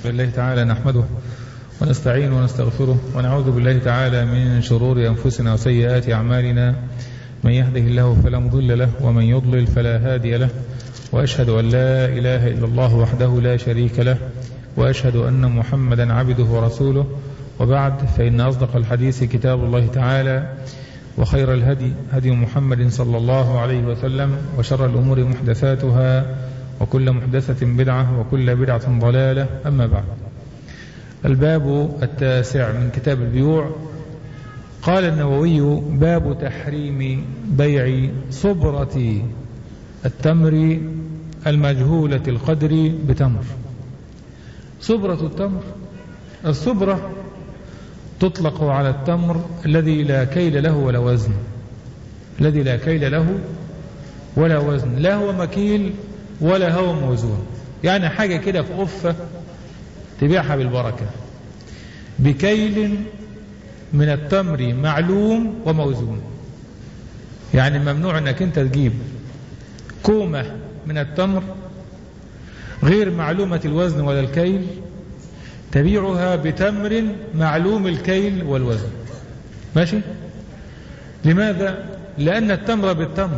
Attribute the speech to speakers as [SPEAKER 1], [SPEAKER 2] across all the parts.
[SPEAKER 1] بالله تعالى نحمده ونستعين ونستغفره ونعوذ بالله تعالى من شرور أنفسنا وسيئات أعمالنا. من يهده الله فلا مضل له ومن يضلل فلا هادي له، وأشهد أن لا إله إلا الله وحده لا شريك له، وأشهد أن محمدا عبده ورسوله. وبعد، فإن أصدق الحديث كتاب الله تعالى، وخير الهدي هدي محمد صلى الله عليه وسلم، وشر الأمور محدثاتها، وكل محدثة بدعة، وكل بدعة ضلالة. أما بعد، الباب 9 من كتاب البيوع. قال النووي: باب تحريم بيع صبرة التمر المجهولة القدر بتمر. صبرة التمر، الصبرة تطلق على التمر الذي لا كيل له ولا وزن، الذي لا كيل له ولا وزن، لا هو مكيل ولا هو موزون، يعني حاجة كده في قفة تبيعها بالبركة، بكيل من التمر معلوم وموزون. يعني ممنوع انك انت تجيب كومة من التمر غير معلومة الوزن ولا الكيل تبيعها بتمر معلوم الكيل والوزن. ماشي؟ لماذا؟ لأن التمر بالتمر،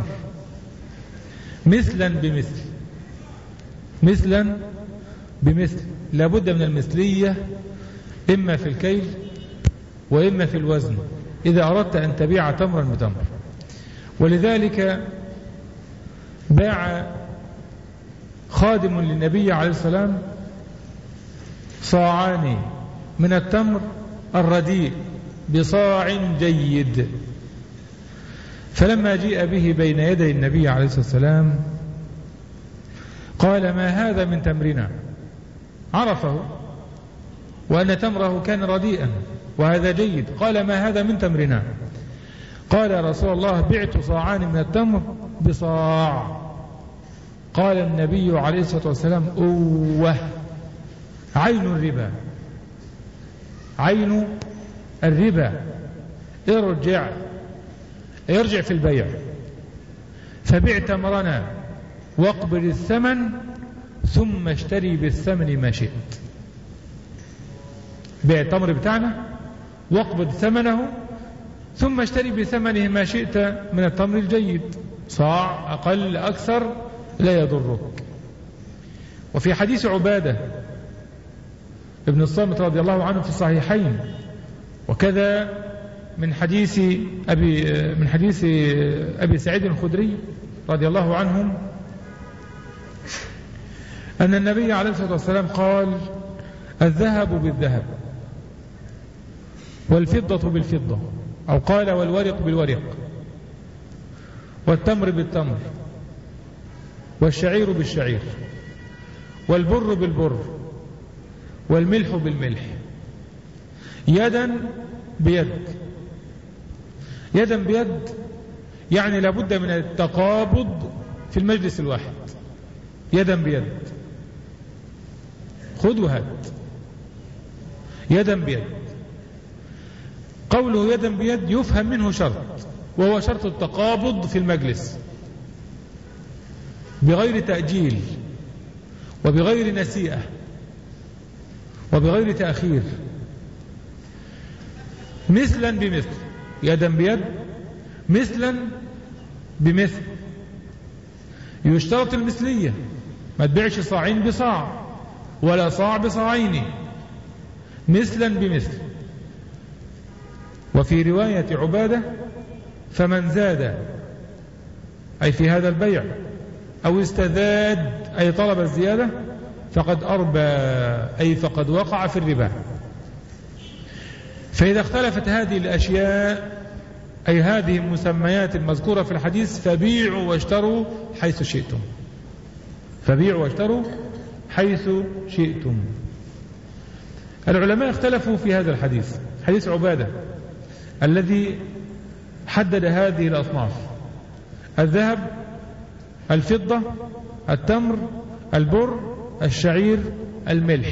[SPEAKER 1] مثلا بمثل، مثلا بمثل، لابد من المثلية إما في الكيل وإما في الوزن إذا أردت أن تبيع تمرا بتمر. ولذلك باع خادم للنبي عليه السلام صاعان من التمر الرديء بصاع جيد، فلما جيء به بين يدي النبي عليه الصلاة والسلام قال: ما هذا من تمرنا؟ عرفه وأن تمره كان رديئا وهذا جيد. قال: ما هذا من تمرنا؟ قال: يا رسول الله، بعت صاعان من التمر بصاع. قال النبي عليه الصلاة والسلام: أوه، عين الربا، عين الربا، ارجع في البيع، فبع تمرنا واقبل الثمن ثم اشتري بالثمن ما شئت. بيع التمر بتاعنا واقبل ثمنه ثم اشتري بثمنه ما شئت من التمر الجيد، صاع أقل أكثر لا يضرك. وفي حديث عبادة ابن الصامت رضي الله عنه في الصحيحين، وكذا من حديث أبي سعيد الخدري رضي الله عنهم، أن النبي عليه الصلاة والسلام قال: الذهب بالذهب والفضة بالفضة، أو قال: والورق بالورق، والتمر بالتمر، والشعير بالشعير، والبر بالبر، والملح بالملح، يدا بيد. يدا بيد يعني لابد من التقابض في المجلس الواحد، يدا بيد، خذ وهات، يدا بيد. قوله يدا بيد يفهم منه شرط، وهو شرط التقابض في المجلس بغير تأجيل وبغير نسيئة وبغير تأخير، مثلا بمثل، يدا بيد مثلا بمثل. يشترط المثلية، ما تبيعش صاعين بصاع ولا صاع بصاعين، مثلا بمثل. وفي رواية عبادة: فمن زاد، أي في هذا البيع، أو استزاد أي طلب الزيادة، فقد أربى، أي فقد وقع في الربا. فإذا اختلفت هذه الأشياء، أي هذه المسميات المذكورة في الحديث، فبيعوا واشتروا حيث شئتم، فبيعوا واشتروا حيث شئتم. العلماء اختلفوا في هذا الحديث، حديث عبادة الذي حدد هذه الأصناف: الذهب، الفضة، التمر، البر، الشعير، الملح.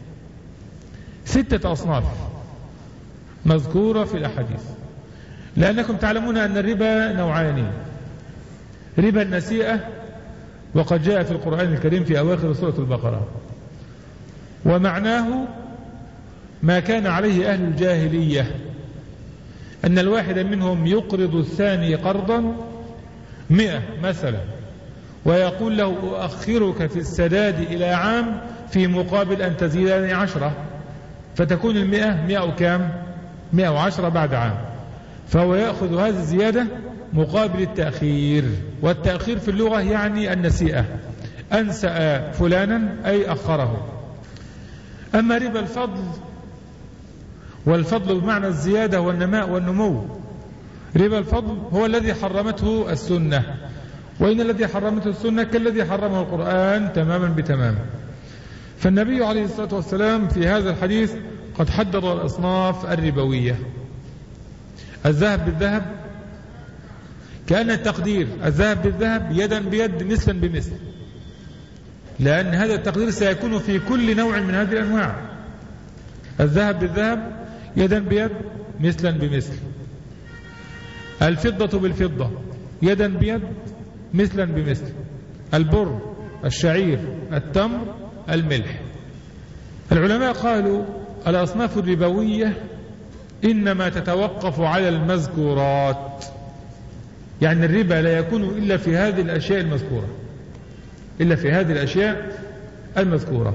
[SPEAKER 1] 6 أصناف مذكورة في الأحاديث. لأنكم تعلمون أن الربا نوعان: ربا النسيئة، وقد جاء في القرآن الكريم في أواخر سورة البقرة، ومعناه ما كان عليه أهل الجاهلية، أن الواحد منهم يقرض الثاني قرضا 100 مثلا، ويقول له أؤخرك في السداد إلى عام في مقابل أن تزيدني 10، فتكون 100 وكام؟ 110 بعد عام. فهو يأخذ هذه الزيادة مقابل التأخير، والتأخير في اللغة يعني النسيئة، أنسأ فلانا أي أخره. أما ربا الفضل، والفضل بمعنى الزيادة والنماء والنمو، ربا الفضل هو الذي حرمته السنة، وإن الذي حرمته السنة كالذي حرمه القرآن تماما بتمام. فالنبي عليه الصلاة والسلام في هذا الحديث قد حدد الأصناف الربوية. الذهب بالذهب، كأن التقدير الذهب بالذهب يدا بيد مثلا بمثل، لأن هذا التقدير سيكون في كل نوع من هذه الأنواع. الذهب بالذهب يدا بيد مثلا بمثل. الفضة بالفضة يدا بيد مثلا بمثل. البر، الشعير، التمر، الملح. العلماء قالوا الأصناف الربوية إنما تتوقف على المذكورات، يعني الربا لا يكون إلا في هذه الأشياء المذكورة، إلا في هذه الأشياء المذكورة.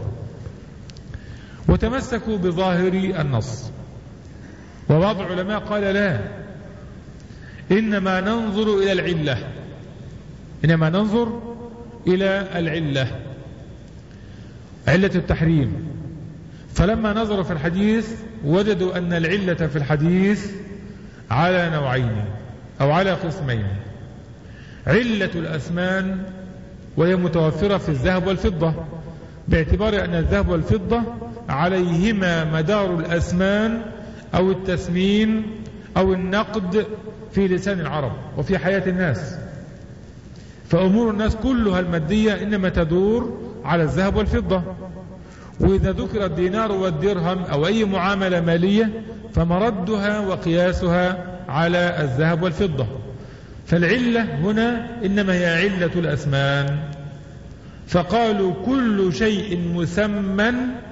[SPEAKER 1] وتمسكوا بظاهر النص. وبعض العلماء قال لا، إنما ننظر إلى العلة، إنما ننظر إلى العلة، علة التحريم. فلما نظروا في الحديث وجدوا أن العلة في الحديث على نوعين أو على قسمين: علة الأثمان، وهي متوفرة في الذهب والفضة، باعتبار أن الذهب والفضة عليهما مدار الأثمان أو التثمين أو النقد في لسان العرب وفي حياة الناس. فأمور الناس كلها المادية إنما تدور على الذهب والفضة. وإذا ذكر الدينار والدرهم أو أي معاملة مالية فمردها وقياسها على الذهب والفضة. فالعلة هنا إنما هي علة الأثمان. فقالوا كل شيء مسمى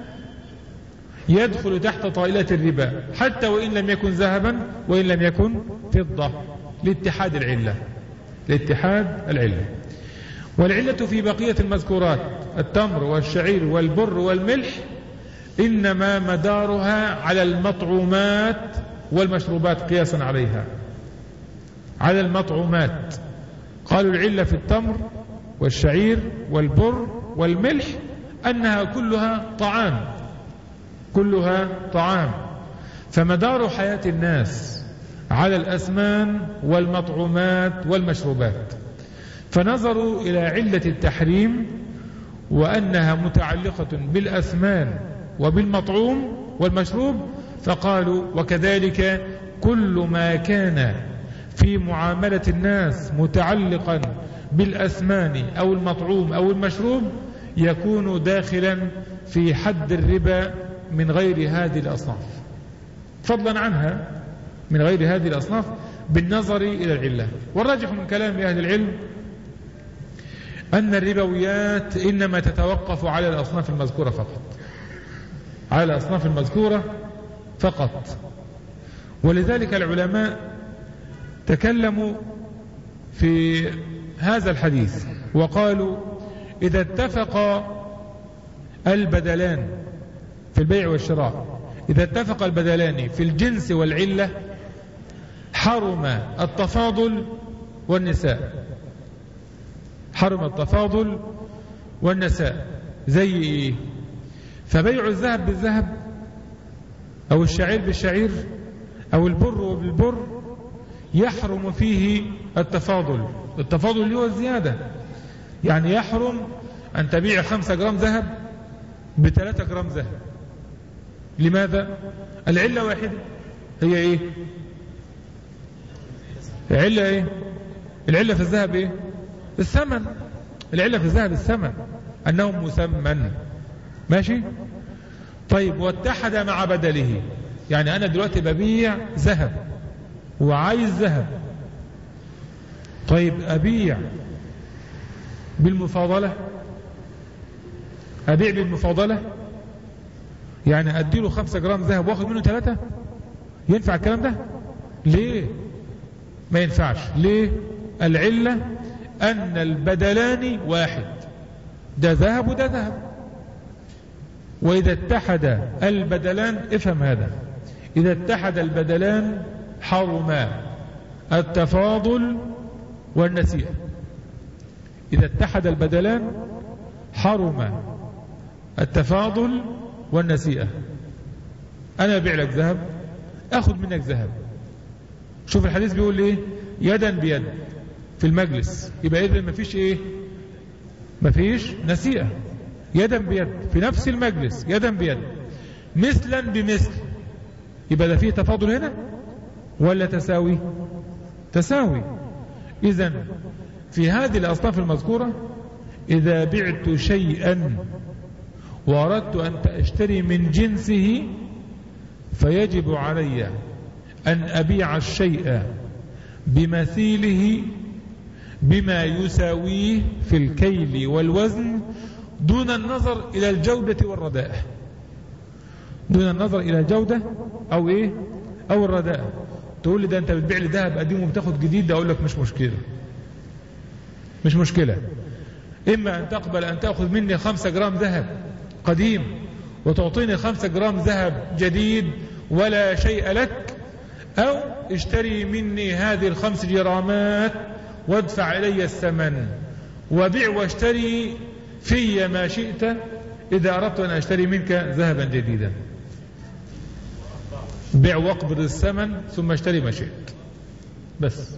[SPEAKER 1] يدخل تحت طائلة الربا، حتى وإن لم يكن ذهبا وإن لم يكن فضة، لاتحاد العلة، لاتحاد العلة. والعلة في بقية المذكورات التمر والشعير والبر والملح إنما مدارها على المطعومات والمشروبات قياسا عليها، على المطعومات. قالوا العلة في التمر والشعير والبر والملح أنها كلها طعام، كلها طعام. فمدار حياة الناس على الأثمان والمطعومات والمشروبات. فنظروا إلى علة التحريم وأنها متعلقة بالأثمان وبالمطعوم والمشروب، فقالوا وكذلك كل ما كان في معاملة الناس متعلقا بالأثمان أو المطعوم أو المشروب يكون داخلا في حد الربا من غير هذه الأصناف، فضلا عنها من غير هذه الأصناف بالنظر إلى العلة. والراجح من كلام أهل العلم أن الربويات إنما تتوقف على الأصناف المذكورة فقط، على الأصناف المذكورة فقط. ولذلك العلماء تكلموا في هذا الحديث وقالوا إذا اتفق البدلان في البيع والشراء، إذا اتفق البدلان في الجنس والعلة حرم التفاضل والنساء، حرم التفاضل والنساء. زي إيه؟ فبيع الذهب بالذهب أو الشعير بالشعير أو البر بالبر يحرم فيه التفاضل. التفاضل اللي هو الزيادة، يعني يحرم أن تبيع 5 جرام ذهب ب3 جرام ذهب. لماذا؟ العلة واحدة، هي إيه؟ العلة إيه؟ العلة في الذهب إيه؟ الثمن. العلة في الذهب الثمن، أنه مثمن. ماشي؟ طيب واتحد مع بدله، يعني أنا دلوقتي ببيع ذهب وعايز ذهب، طيب أبيع بالمفاضلة، أبيع بالمفاضلة يعني أديله 5 جرام ذهب واخد منه 3؟ ينفع الكلام ده؟ ليه؟ ما ينفعش. ليه؟ العلة أن البدلان واحد، ده ذهب وده ذهب. وإذا اتحد البدلان، افهم هذا، إذا اتحد البدلان حرم التفاضل والنسيئة. إذا اتحد البدلان حرم التفاضل والنسيئة. أنا أبيع لك ذهب، أخذ منك ذهب. شوف الحديث بيقول إيه؟ يدا بيد في المجلس. يبقى إذن مفيش إيه؟ مفيش نسيئة. يدا بيد في نفس المجلس، يدا بيد، مثلا بمثل. يبقى ده فيه تفاضل هنا ولا تساوي؟ تساوي. إذن في هذه الأصناف المذكورة إذا بعت شيئا وأردت أن أشتري من جنسه فيجب علي أن أبيع الشيء بمثيله بما يساويه في الكيل والوزن دون النظر إلى الجودة والرداء. دون النظر إلى الجودة أو إيه؟ أو الرداء. تقول لي ده أنت بتبيع لي ذهب قديم وبتاخد جديد، أقول لك مش مشكلة، مش مشكلة. إما أن تقبل أن تأخذ مني 5 جرام ذهب قديم وتعطيني 5 جرام ذهب جديد ولا شيء لك، أو اشتري مني هذه 5 جرامات وادفع إلي الثمن وبيع واشتري في ما شئت إذا أردت أن أشتري منك ذهبا جديدا. بيع واقبض الثمن ثم اشتري ما شئت، بس.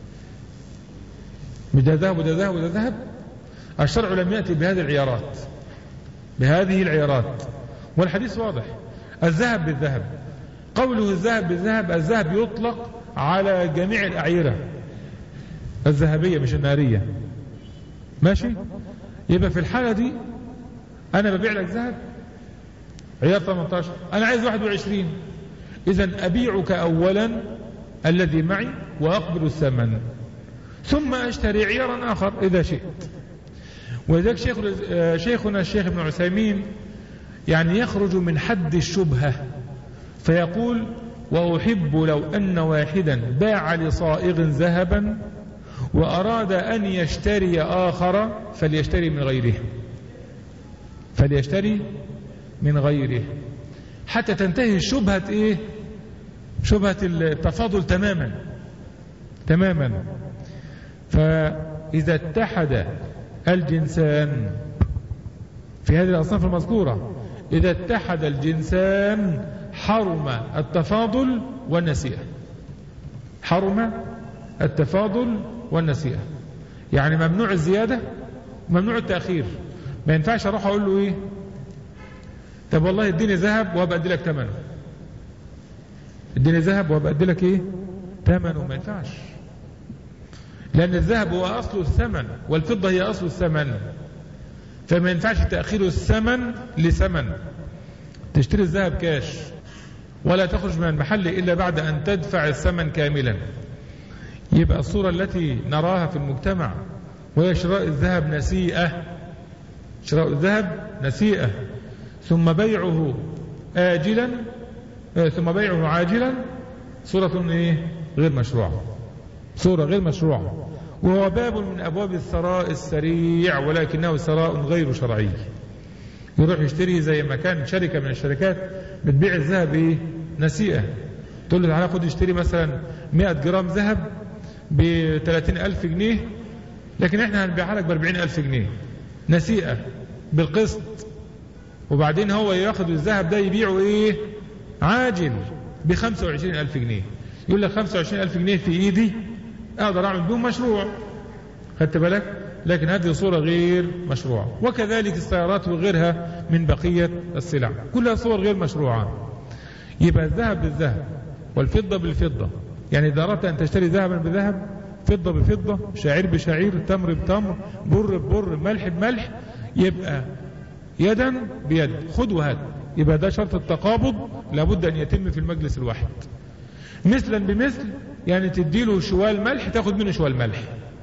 [SPEAKER 1] ده ذهب وده ذهب وده ذهب. الشرع لم يأتي بهذه العيارات، بهذه العيارات، والحديث واضح. الذهب بالذهب، قوله الذهب بالذهب، الذهب يطلق على جميع الأعيرة الذهبية مش النارية، ماشي؟ يبقى في الحالة دي أنا ببيع لك ذهب عيار 18، أنا عايز 21، إذن أبيعك أولا الذي معي وأقبل الثمن ثم أشتري عيارا آخر إذا شئت. ولذلك شيخنا الشيخ ابن عثيمين يعني يخرج من حد الشبهة فيقول: وأحب لو أن واحدا باع لصائغ ذهبا وأراد أن يشتري آخر فليشتري من غيره، فليشتري من غيره، حتى تنتهي شبهة إيه؟ شبهة التفاضل تماما تماما. فإذا اتحد الجنسان في هذه الأصناف المذكورة، إذا اتحد الجنسان حرم التفاضل والنسيئة، حرم التفاضل والنسيئة. يعني ممنوع الزيادة وممنوع التأخير. ما ينفعش أروح أقول له إيه؟ طب والله اديني ذهب وابقى ادي لك ثمنه، اديني ذهب وابقى ادي لك ايه؟ ثمنه. ما ينفعش، لأن الذهب هو أصل الثمن والفضة هي أصل الثمن، فما ينفعش تأخير الثمن لثمن. تشتري الذهب كاش ولا تخرج من المحل إلا بعد أن تدفع الثمن كاملا. يبقى الصورة التي نراها في المجتمع وهي شراء الذهب نسيئة، شراء الذهب نسيئة ثم بيعه آجلا ثم بيعه عاجلا، صورة إيه؟ غير مشروعة، صورة غير مشروعة. وهو باب من أبواب الثراء السريع ولكنه ثراء غير شرعي. يروح يشتري زي ما كان شركة من الشركات بتبيع الذهب إيه؟ نسيئة. تقول له تعالى خد اشتري مثلا 100 جرام ذهب ب30,000 جنيه، لكن احنا هنبيعها لك ب40,000 جنيه نسيئة بالقسط، وبعدين هو ياخد الذهب ده يبيعه ايه؟ عاجل ب25,000 جنيه. يقول لك 25,000 جنيه في ايدي اقدر اعمل بهم مشروع، خدت بالك؟ لكن هذه صورة غير مشروعة. وكذلك السيارات وغيرها من بقية السلع كلها صور غير مشروعة. يبقى الذهب بالذهب والفضة بالفضة، يعني إذا أردت أن تشتري ذهبا بذهب، فضة بفضة، شعير بشعير، تمر بتمر، بر ببر، ملح بملح، يبقى يدا بيد، خذ وهات. يبقى ده شرط التقابض لابد أن يتم في المجلس الواحد. مثلا بمثل، يعني تديله شوال ملح تاخد منه شوال ملح،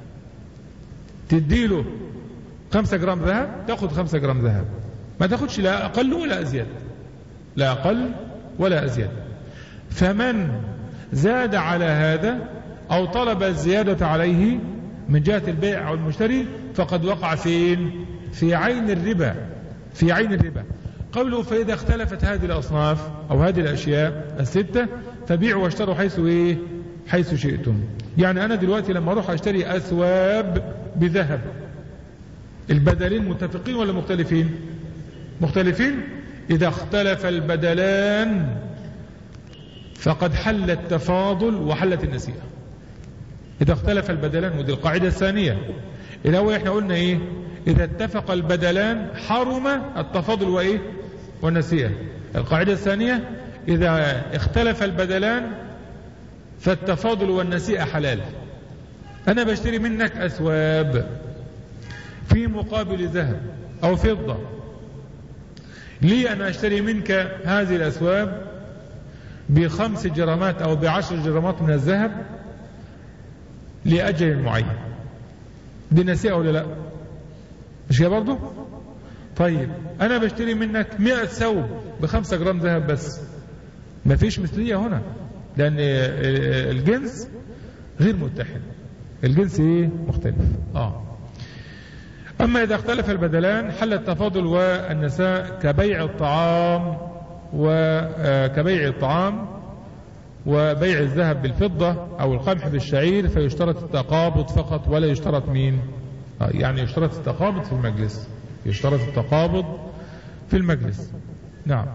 [SPEAKER 1] تديله 5 جرام ذهب تاخد 5 جرام ذهب، ما تاخدش لا أقل ولا أزيد. لا أقل ولا أزيد. فمن زاد على هذا أو طلب الزيادة عليه من جهة البيع أو المشتري فقد وقع في عين الربا. في عين الربا. قوله فإذا اختلفت هذه الأصناف أو هذه الأشياء الستة فبيعوا واشتروا حيث شئتم. يعني أنا دلوقتي لما أروح أشتري أثواب بذهب، البدلين متفقين ولا مختلفين؟ مختلفين. إذا اختلف البدلان فقد حل التفاضل وحلت النسيئة. إذا اختلف البدلان، ودي القاعدة الثانية. الأول احنا قلنا إيه؟ إذا اتفق البدلان حرم التفاضل وإيه؟ والنسيئة. القاعدة الثانية إذا اختلف البدلان فالتفاضل والنسيئة حلال. أنا بشتري منك أثواب في مقابل ذهب أو فضة، لي أنا أشتري منك هذه الأثواب ب5 جرامات أو ب10 جرامات من الذهب لأجل معين، دي نسيئة ولا لا؟ مش كده برضه؟ طيب أنا بشتري منك 100 ثوب ب5 جرام ذهب بس، مفيش مثلية هنا، لأن الجنس غير متحد، الجنس إيه؟ مختلف. أما إذا اختلف البدلان حل التفاضل والنساء كبيع الطعام وبيع الذهب بالفضة أو القمح بالشعير، فيشترط التقابض فقط ولا يشترط مين؟ يعني يشترط التقابض في المجلس، يشترط التقابض في المجلس. نعم.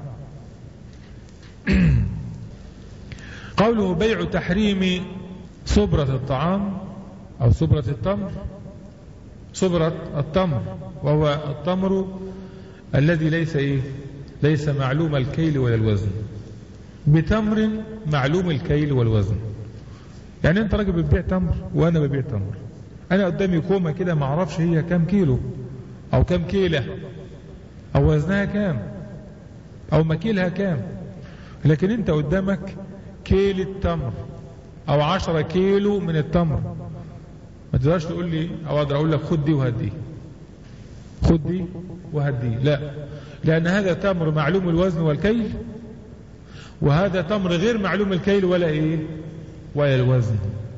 [SPEAKER 1] قوله بيع تحريم صبرة الطعام أو صبرة التمر. صبرة التمر وهو التمر الذي ليس معلوم الكيل ولا الوزن، بتمر معلوم الكيل والوزن. يعني انت راجل بتبيع تمر وانا ببيع تمر، انا قدامي كومة كده ما اعرفش هي كام كيلو او كام كيلة او وزنها كام او مكيلها كام، لكن انت قدامك كيل التمر او 10 كيلو من التمر، ما تقدرش تقول لي او اقدر اقول لك خد دي وهدي، خد دي وهدي، لا، لان هذا تمر معلوم الوزن والكيل وهذا تمر غير معلوم الكيل ولا الوزن.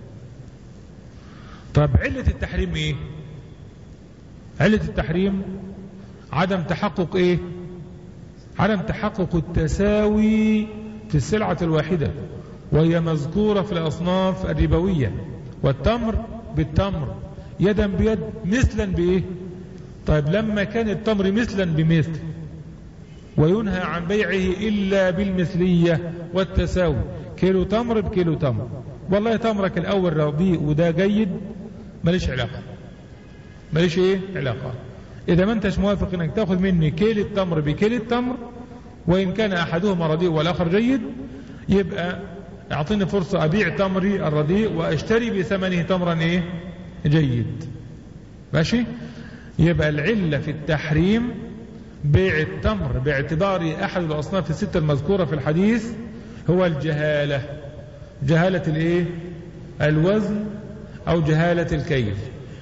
[SPEAKER 1] طب علة التحريم ايه؟ علة التحريم عدم تحقق عدم تحقق التساوي في السلعة الواحدة، وهي مذكورة في الأصناف الربوية، والتمر بالتمر يدا بيد مثلا طيب لما كان التمر مثلا بمثل وينهى عن بيعه إلا بالمثلية والتساوي، كيلو تمر بكيلو تمر، والله تمرك الأول رديء وده جيد، ماليش علاقة، ماليش علاقة. إذا ما انتش موافق انك تاخذ مني كيل التمر بكيل التمر وإن كان أحدهما رديء والآخر جيد، يبقى اعطيني فرصة أبيع تمري الرديء وأشتري بثمنه تمرا جيد. ماشي؟ يبقى العلة في التحريم بيع التمر باعتبار أحد الأصناف الستة المذكورة في الحديث هو الجهالة، جهالة الوزن أو جهالة الكيل،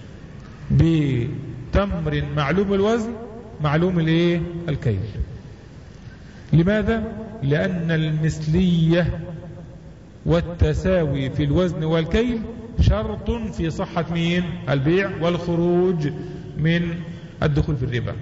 [SPEAKER 1] بتمر معلوم الوزن معلوم الكيل. لماذا؟ لأن المثلية والتساوي في الوزن والكيل شرط في صحة البيع والخروج من الدخول في الربا.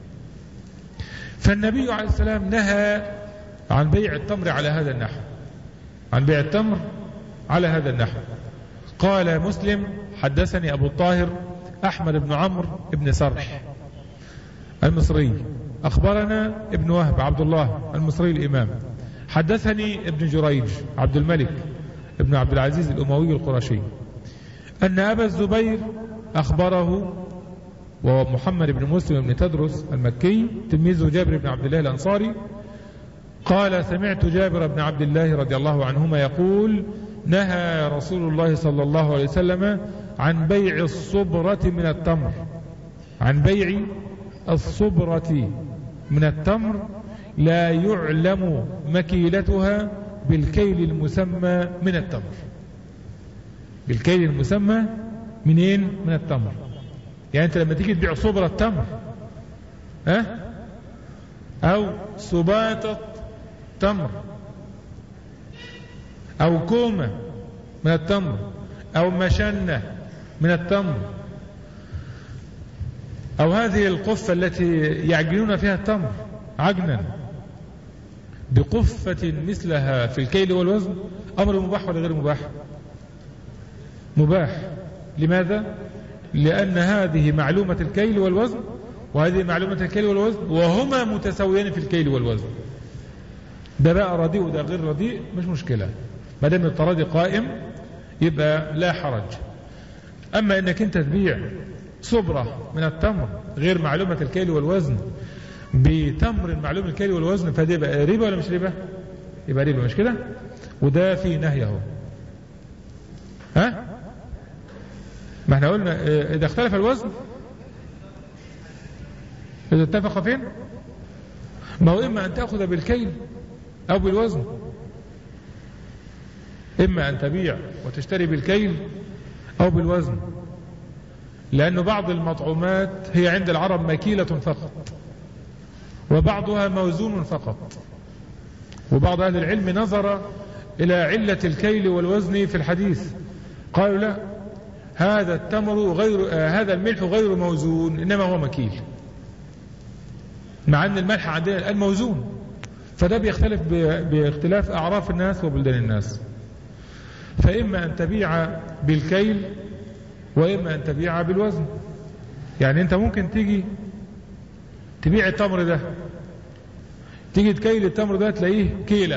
[SPEAKER 1] فالنبي عليه السلام نهى عن بيع التمر على هذا النحو، عن بيع التمر على هذا النحو. قال مسلم حدثني أبو الطاهر أحمد بن عمرو بن سرح المصري، أخبرنا ابن وهب عبد الله المصري الإمام، حدثني ابن جريج عبد الملك ابن عبد العزيز الأموي القرشي أن أبا الزبير أخبره، وهو محمد بن مسلم بن تدرس المكي تلميذ جابر بن عبد الله الأنصاري، قال سمعت جابر بن عبد الله رضي الله عنهما يقول نهى رسول الله صلى الله عليه وسلم عن بيع الصبرة من التمر، عن بيع الصبرة من التمر لا يعلم مكيلتها بالكيل المسمى من التمر. بالكيل المسمى منين؟ من التمر. يعني انت لما تيجي تبيع صبرة تمر أو سباطة تمر، أو كومة من التمر، أو مشنة من التمر، أو هذه القفة التي يعجنون فيها التمر عجنا بقفة مثلها في الكيل والوزن، أمر مباح ولا غير مباح؟ مباح. لماذا؟ لأن هذه معلومة الكيل والوزن وهذه معلومة الكيل والوزن وهما متساويان في الكيل والوزن. ده بقى رديء وده غير رديء مش مشكلة، ما دام التراضي قائم يبقى لا حرج. أما إنك أنت تبيع صبرة من التمر غير معلومة الكيل والوزن بتمر معلوم الكيل والوزن، فده يبقى ربا ولا مش ربا؟ يبقى ربا، مش كده؟ وده في نهي اهو. ها؟ ما احنا قلنا إذا اختلف الوزن، إذا اتفق فين؟ ما هو إما أن تأخذ بالكيل أو بالوزن، إما أن تبيع وتشتري بالكيل أو بالوزن، لأن بعض المطعومات هي عند العرب مكيلة فقط وبعضها موزون فقط، وبعض أهل العلم نظر إلى علة الكيل والوزن في الحديث، قالوا لا، هذا التمر غير هذا الملح غير موزون إنما هو مكيل، مع أن الملح عندنا الآن موزون. فده بيختلف باختلاف أعراف الناس وبلدان الناس. فإما أن تبيع بالكيل وإما أن تبيع بالوزن. يعني أنت ممكن تيجي تبيع التمر ده، تيجي تكيل التمر ده تلاقيه كيلة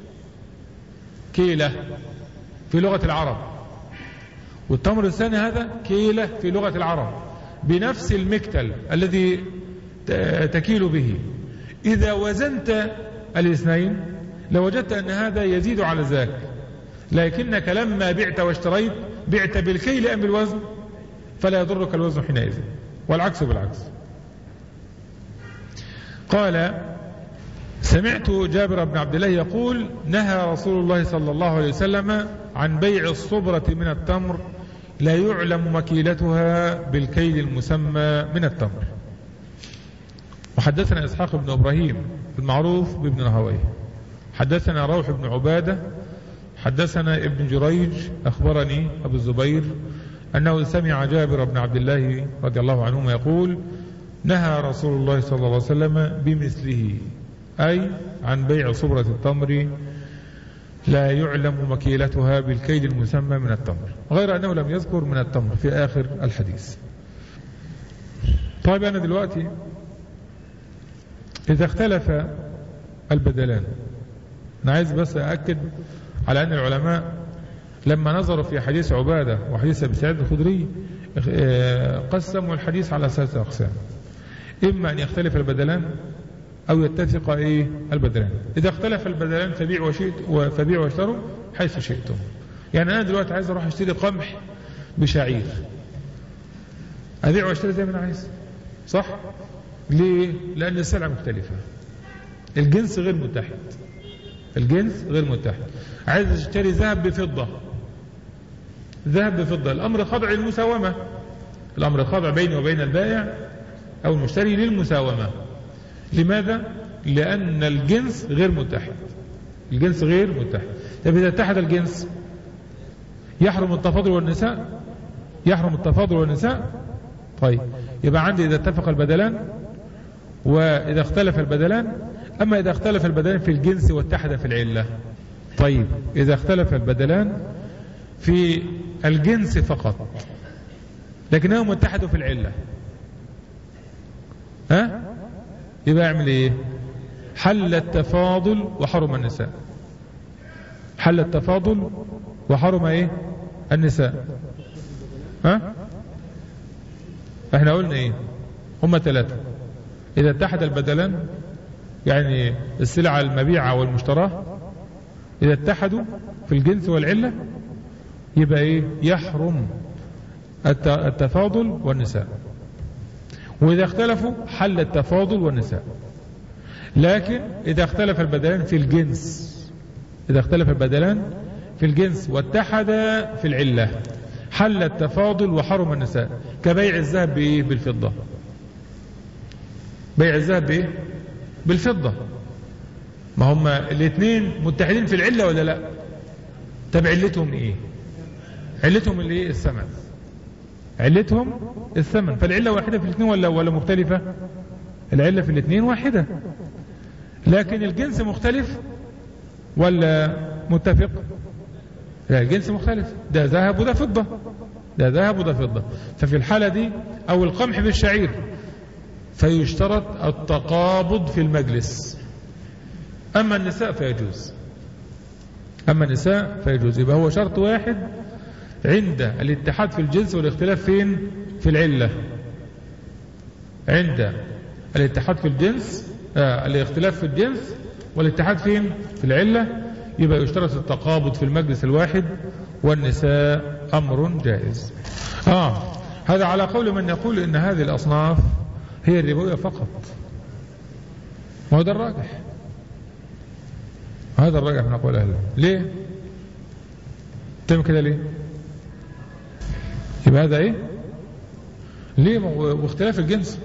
[SPEAKER 1] في لغة العرب، والتمر الثاني هذا كيلة في لغة العرب بنفس المكتل الذي تكيل به. إذا وزنت الاثنين لوجدت أن هذا يزيد على ذاك، لكنك لما بعت واشتريت بعت بالكيل أم بالوزن، فلا يضرك الوزن حينئذ، والعكس بالعكس. قال: سمعت جابر بن عبد الله يقول: نهى رسول الله صلى الله عليه وسلم عن بيع الصبرة من التمر لا يعلم مكيلتها بالكيل المسمى من التمر. وحدثنا إسحاق بن إبراهيم المعروف بابن نهويه، حدثنا روح بن عبادة، حدثنا ابن جريج أخبرني أبو الزبير أنه سمع جابر بن عبد الله رضي الله عنهما يقول: نهى رسول الله صلى الله عليه وسلم بمثله، أي عن بيع صبرة التمر لا يعلم مكيلتها بالكيل المسمى من التمر، غير أنه لم يذكر من التمر في آخر الحديث. طيب، أنا دلوقتي إذا اختلف البدلان، أنا عايز بس أأكد على أن العلماء لما نظروا في حديث عبادة وحديث أبي سعيد الخدري قسموا الحديث على 3 أقسام: إما أن يختلف البدلان أو يتفق البدلان. إذا اختلف البدلان فبيعوا واشتروا حيث شئتم. يعني أنا دلوقتي عايز أروح أشتري قمح بشعير، أبيع واشتري زي ما أنا عايز، صح؟ ليه؟ لأن السلعة مختلفة، الجنس غير متحد، الجنس غير متحد. عايز اشتري ذهب بفضة، الأمر خاضع للمساومة، الأمر خاضع بيني وبين البائع أو المشتري للمساومة. لماذا؟ لأن الجنس غير متحد، الجنس غير متحد. طب إذا اتحد الجنس يحرم التفاضل والنساء، يحرم التفاضل والنساء. طيب، يبقى عندي إذا اتفق البدلان وإذا اختلف البدلان. أما إذا اختلف البدلان في الجنس واتحد في العلة. طيب، إذا اختلف البدلان في الجنس فقط لكنهم اتحدوا في العلة، يبقى يعمل ايه؟ حل التفاضل وحرم النساء، حل التفاضل وحرم النساء. احنا قلنا هم 3: إذا اتحد البدلان، يعني السلعة المبيعة والمشتراه، إذا اتحدوا في الجنس والعلة يبقى يحرم التفاضل والنساء. وإذا اختلفوا حل التفاضل والنساء. لكن إذا اختلف البدلان في الجنس، إذا اختلف البدلان في الجنس واتحد في العلة حل التفاضل وحرم النساء، كبيع الذهب بالفضة. بيع الذهب بالفضة، ما هم الاثنين متحدين في العلة ولا لا؟ طب علتهم ايه؟ علتهم اللي ايه؟ الثمن. علتهم الثمن. فالعلة واحدة في الاثنين ولا مختلفة؟ العلة في الاثنين واحدة، لكن الجنس مختلف ولا متفق؟ لا، الجنس مختلف، ده ذهب وده فضة، ده ذهب وده فضة. ففي الحالة دي أو القمح بالشعير فيشترط التقابض في المجلس. أما النساء فيجوز، أما النساء فيجوز. يبقى هو شرط واحد عند الاتحاد في الجنس والاختلاف فين؟ في العلة. عند الاتحاد في الجنس الاختلاف في الجنس والاتحاد فين؟ في العلة. يبقى يشترط التقابض في المجلس الواحد، والنساء أمر جائز. هذا على قول من يقول إن هذه الأصناف هي الربوية فقط. وهذا الراجح، هذا الراجح من أقوال أهله. ليه؟ تم كده ليه؟ يبقى هذا إيه؟ ليه؟ واختلاف الجنس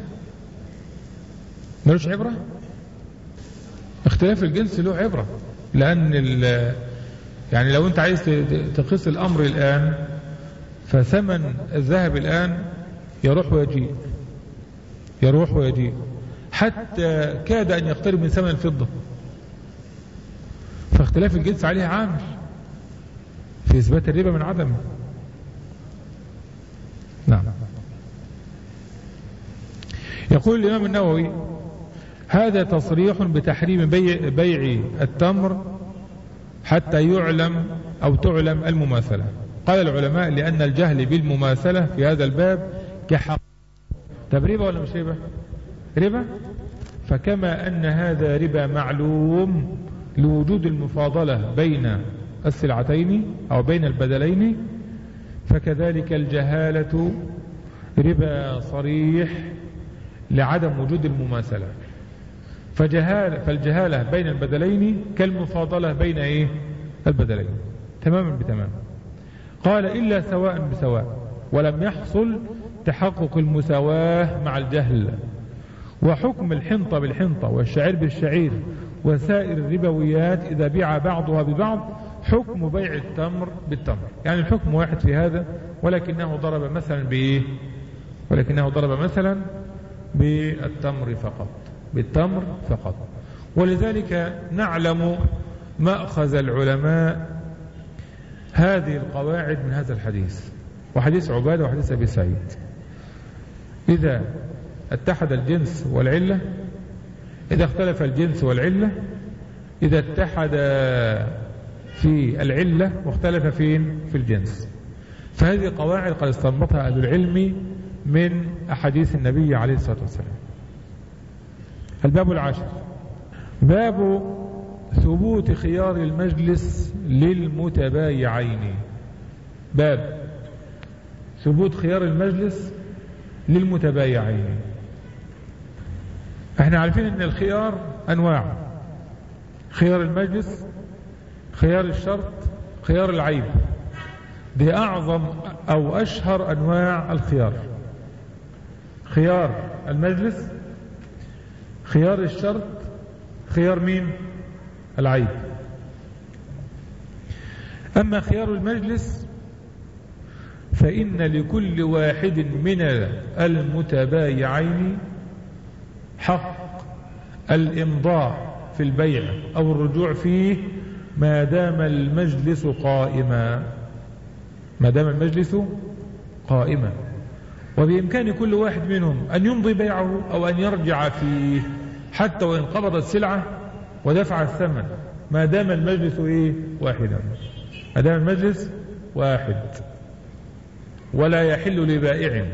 [SPEAKER 1] ملوش عبرة؟ اختلاف الجنس له عبرة، لأن يعني لو أنت عايز تقيس الأمر الآن، فثمن الذهب الآن يروح ويجيء، يروح ويجيء، حتى كاد أن يقترب من ثمن الفضة. فاختلاف الجنس عليه عامل في إثبات الربا من عدمه. نعم. يقول الإمام النووي: هذا تصريح بتحريم بيع التمر حتى يعلم أو تعلم المماثلة. قال العلماء: لأن الجهل بالمماثلة في هذا الباب كحق. طب ربا ولا مش ربا؟ ربا. فكما أن هذا ربا معلوم لوجود المفاضلة بين السلعتين أو بين البدلين، فكذلك الجهالة ربا صريح لعدم وجود المماثلة. فالجهالة بين البدلين كالمفاضلة بين إيه؟ البدلين تماما بتمام. قال: إلا سواء بسواء، ولم يحصل تحقق المساواة مع الجهل. وحكم الحنطة بالحنطة والشعير بالشعير وسائر الربويات إذا بيع بعضها ببعض حكم بيع التمر بالتمر. يعني الحكم واحد في هذا، ولكنه ضرب مثلا بإيه؟ ولكنه ضرب مثلا بالتمر فقط، بالتمر فقط. ولذلك نعلم مأخذ العلماء هذه القواعد من هذا الحديث، وحديث عبادة وحديث أبي سعيد: إذا اتحد الجنس والعلة، إذا اختلف الجنس والعلة، إذا اتحد في العلة واختلف فين؟ في الجنس. فهذه قواعد قد استنبطها أهل العلم من أحاديث النبي عليه الصلاة والسلام. الباب العاشر: باب ثبوت خيار المجلس للمتبايعين. باب ثبوت خيار المجلس للمتبايعين. احنا عارفين ان الخيار انواع: خيار المجلس، خيار الشرط، خيار العيب. دي اعظم او اشهر انواع الخيار: خيار المجلس، خيار الشرط، خيار مين؟ العيب. اما خيار المجلس فإن لكل واحد من المتبايعين حق الإمضاء في البيع أو الرجوع فيه ما دام المجلس قائما، ما دام المجلس قائما. وبإمكان كل واحد منهم أن يمضي بيعه أو أن يرجع فيه حتى وإن قبض السلعة ودفع الثمن، ما دام المجلس واحدا، ما دام المجلس واحد. ولا يحل لبائع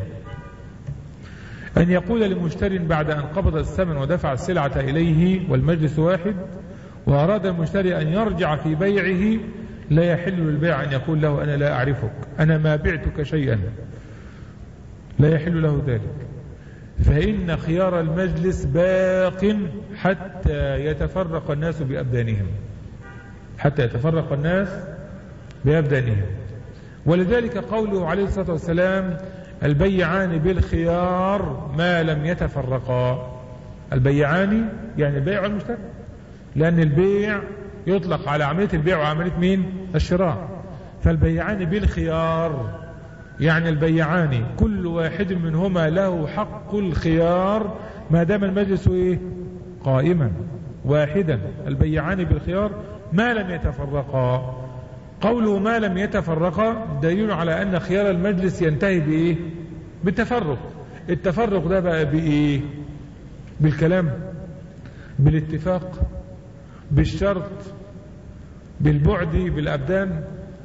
[SPEAKER 1] أن يقول لمشتر بعد أن قبض الثمن ودفع السلعة إليه والمجلس واحد، وأراد المشتري أن يرجع في بيعه، لا يحل للبائع أن يقول له: أنا لا أعرفك، أنا ما بعتك شيئا، لا يحل له ذلك. فإن خيار المجلس باق حتى يتفرق الناس بأبدانهم، حتى يتفرق الناس بأبدانهم. ولذلك قوله عليه الصلاة والسلام: البيعان بالخيار ما لم يتفرقا. البيعان يعني البيع والمشتري، لأن البيع يطلق على عملية البيع وعملية مين؟ الشراء. فالبيعان بالخيار، يعني البيعان كل واحد منهما له حق الخيار ما دام المجلس إيه؟ قائما واحدا. البيعان بالخيار ما لم يتفرقا. قوله ما لم يتفرقا دليل على أن خيار المجلس ينتهي بإيه؟ بالتفرق. التفرق ده بقى بإيه؟ بالكلام، بالاتفاق، بالشرط، بالبعد، بالأبدان.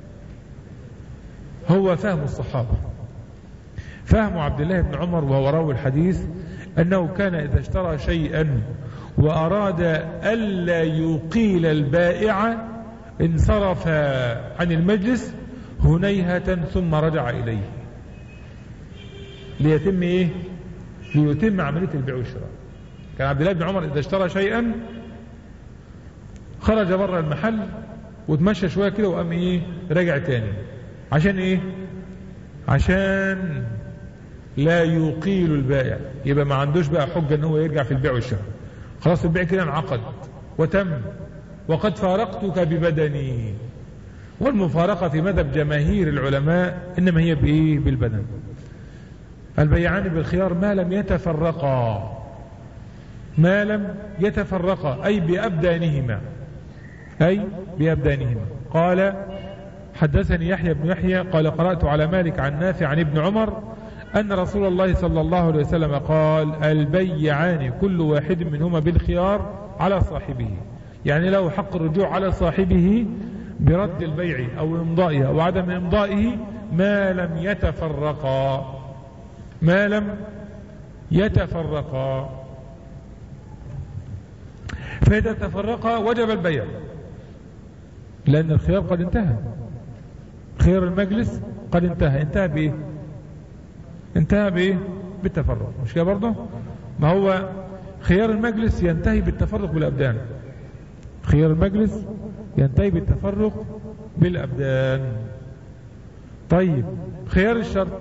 [SPEAKER 1] هو فهم الصحابة، فهم عبد الله بن عمر وهو راوي الحديث أنه كان إذا اشترى شيئا وأراد ألا يقيل البائع انصرف عن المجلس هنيهة ثم رجع إليه ليتم إيه؟ ليتم عملية البيع والشراء. كان عبد الله بن عمر إذا اشترى شيئا خرج بره المحل وتمشى شوية كده وقام إيه؟ رجع تاني. عشان إيه؟ عشان لا يقيل البائع، يبقى ما عندوش بقى حجة أنه يرجع في البيع والشراء. خلاص البيع كده انعقد وتم، وقد فارقتك ببدني. والمفارقة في مذهب جماهير العلماء إنما هي بإيه؟ بالبدن. البيعان بالخيار ما لم يتفرقا، ما لم يتفرقا أي بأبدانهما، أي بأبدانهما. قال حدثني يحيى بن يحيى قال قرأت على مالك عن نافع عن ابن عمر أن رسول الله صلى الله عليه وسلم قال البيعان كل واحد منهما بالخيار على صاحبه، يعني له حق الرجوع على صاحبه برد البيع أو إمضائه أو عدم إمضائه ما لم يتفرقا، ما لم يتفرقا. فإذا تفرقا وجب البيع لأن الخيار قد انتهى، خيار المجلس قد انتهى. انتهى بإيه؟ انتهى بإيه؟ بالتفرق. مش كده برضه؟ ما هو خيار المجلس ينتهي بالتفرق بالأبدان، خيار المجلس ينتهي بالتفرق بالأبدان. طيب خيار الشرط،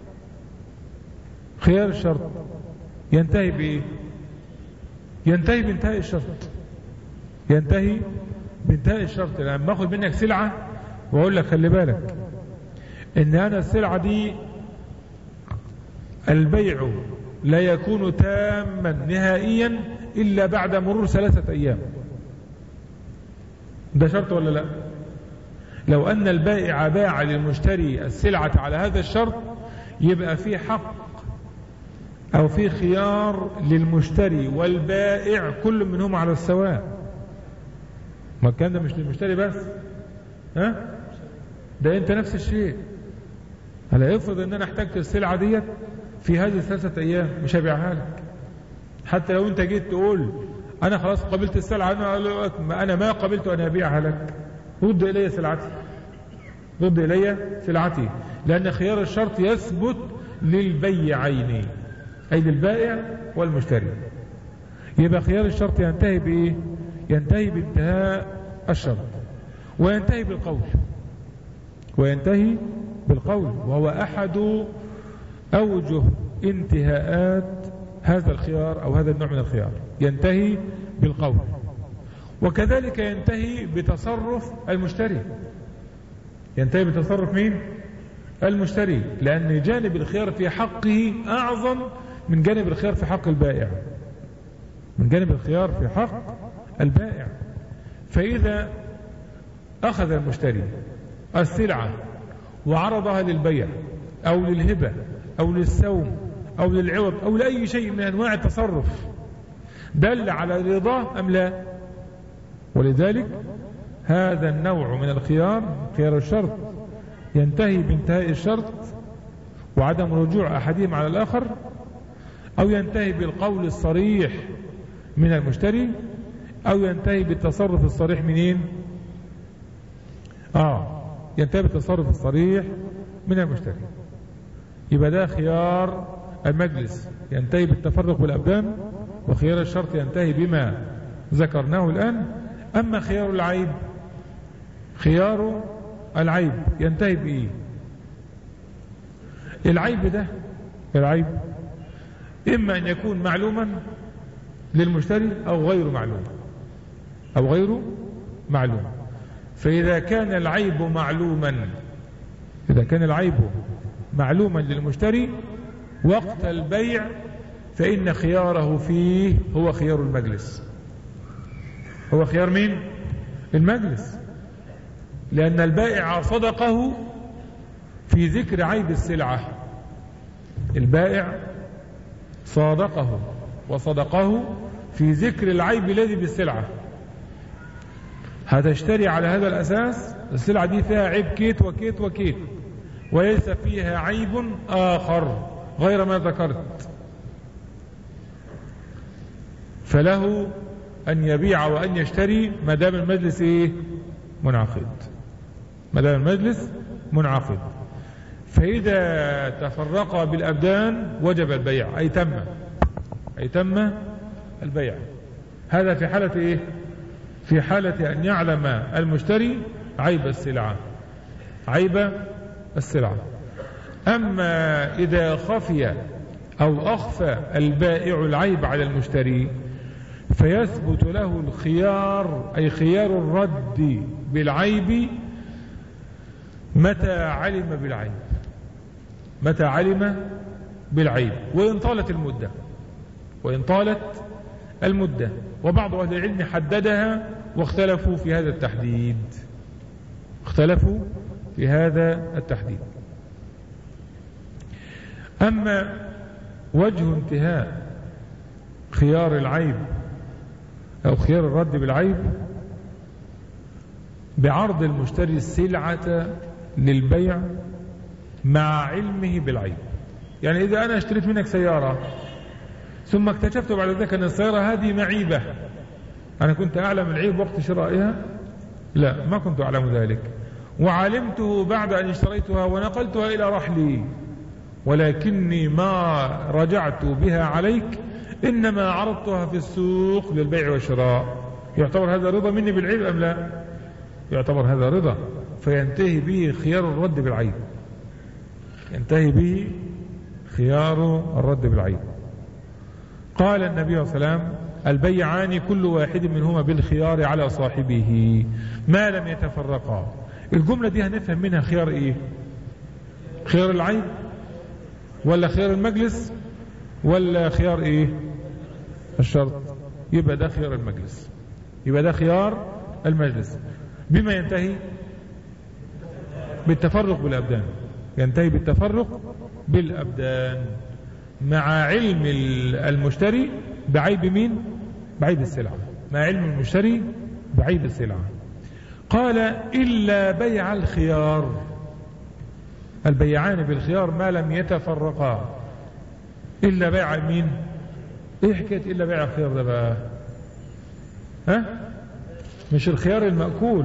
[SPEAKER 1] خيار الشرط ينتهي بإيه؟ ينتهي بانتهاء الشرط، ينتهي بانتهاء الشرط. لما اخذ منك سلعة واقول لك خلي بالك ان انا السلعة دي البيع لا يكون تاما نهائيا الا بعد مرور 3 ايام، ده شرط ولا لا؟ لو ان البائع باع للمشتري السلعة على هذا الشرط يبقى في حق او في خيار للمشتري والبائع كل منهم على السواء. ما كان ده مش للمشتري بس، ها؟ ده انت نفس الشيء. هلا افرض ان انا احتجت السلعة ديت في هذه 3 ايام مش هبيعها لك، حتى لو انت جيت تقول انا خلاص قبلت السلعة، انا ما قبلت ان ابيعها لك، رد الي سلعتي، رد الي سلعتي، لان خيار الشرط يثبت للبيعين أي للبائع والمشتري. يبقى خيار الشرط ينتهي بإيه؟ ينتهي بانتهاء الشرط، وينتهي بالقول، وينتهي بالقول، وهو أحد أوجه انتهاءات هذا الخيار أو هذا النوع من الخيار، ينتهي بالقول. وكذلك ينتهي بتصرف المشتري، ينتهي بتصرف مين؟ المشتري، لأن جانب الخيار في حقه أعظم من جانب الخيار في حق البائع، من جانب الخيار في حق البائع. فإذا أخذ المشتري السلعة وعرضها للبيع أو للهبة أو للسوم أو للعوض أو لأي شيء من أنواع التصرف دل على رضاه أم لا؟ ولذلك هذا النوع من الخيار، خيار الشرط، ينتهي بانتهاء الشرط وعدم رجوع أحدهم على الآخر، أو ينتهي بالقول الصريح من المشتري، أو ينتهي بالتصرف الصريح منين؟ ينتهي بالتصرف الصريح من المشتري. يبقى ده خيار المجلس ينتهي بالتفرق بالأبدان، وخيار الشرط ينتهي بما ذكرناه الآن. أما خيار العيب، خيار العيب ينتهي بإيه؟ العيب ده، العيب إما أن يكون معلوما للمشتري أو غير معلوم. أو غير معلوم. فإذا كان العيب معلوما، إذا كان العيب معلوما للمشتري وقت البيع فإن خياره فيه هو خيار المجلس. هو خيار مين؟ المجلس، لأن البائع صدقه في ذكر عيب السلعة. البائع صادقه وصدقه في ذكر العيب الذي بالسلعة. هتشتري على هذا الأساس، السلعة دي فيها عيب كيت وكيت وكيت، وليس فيها عيب آخر غير ما ذكرت، فله أن يبيع وأن يشتري ما دام المجلس منعقد، ما دام المجلس منعقد. فإذا تفرق بالأبدان وجب البيع، أي تم البيع. هذا في حالة في حالة أن يعلم المشتري عيب السلعة، عيب السلعة. أما إذا خفي أو أخفى البائع العيب على المشتري فيثبت له الخيار، أي خيار الرد بالعيب متى علم بالعيب، متى علم بالعيب، وإن طالت المدة، وإن طالت المدة. وبعض أهل العلم حددها واختلفوا في هذا التحديد، اختلفوا في هذا التحديد. أما وجه انتهاء خيار العيب أو خيار الرد بالعيب بعرض المشتري السلعة للبيع مع علمه بالعيب. يعني إذا أنا اشتريت منك سيارة ثم اكتشفت بعد ذلك أن السيارة هذه معيبة، أنا كنت أعلم العيب وقت شرائها؟ لا، ما كنت أعلم ذلك، وعلمته بعد أن اشتريتها ونقلتها إلى رحلي، ولكني ما رجعت بها عليك، إنما عرضتها في السوق للبيع والشراء. يعتبر هذا رضا مني بالعيب أم لا؟ يعتبر هذا رضا، فينتهي به خيار الرد بالعيب، ينتهي به خيار الرد بالعيب. قال النبي صلى الله عليه وسلم: البيعان كل واحد منهما بالخيار على صاحبه ما لم يتفرقا. الجملة دي هنفهم منها خيار خيار العيب ولا خيار المجلس ولا خيار الشرط؟ يبقى ده خيار المجلس، يبقى ده خيار المجلس. بما ينتهي بالتفرق بالأبدان، ينتهي بالتفرق بالأبدان مع علم المشتري بعيب مين؟ بعيب السلعة، مع علم المشتري بعيب السلعة. قال: إلا بيع الخيار، البيعان بالخيار ما لم يتفرقا. إلا بيع مين؟ إيه حكاية إلا بيع الخيار ده بقى؟ مش الخيار المأكول،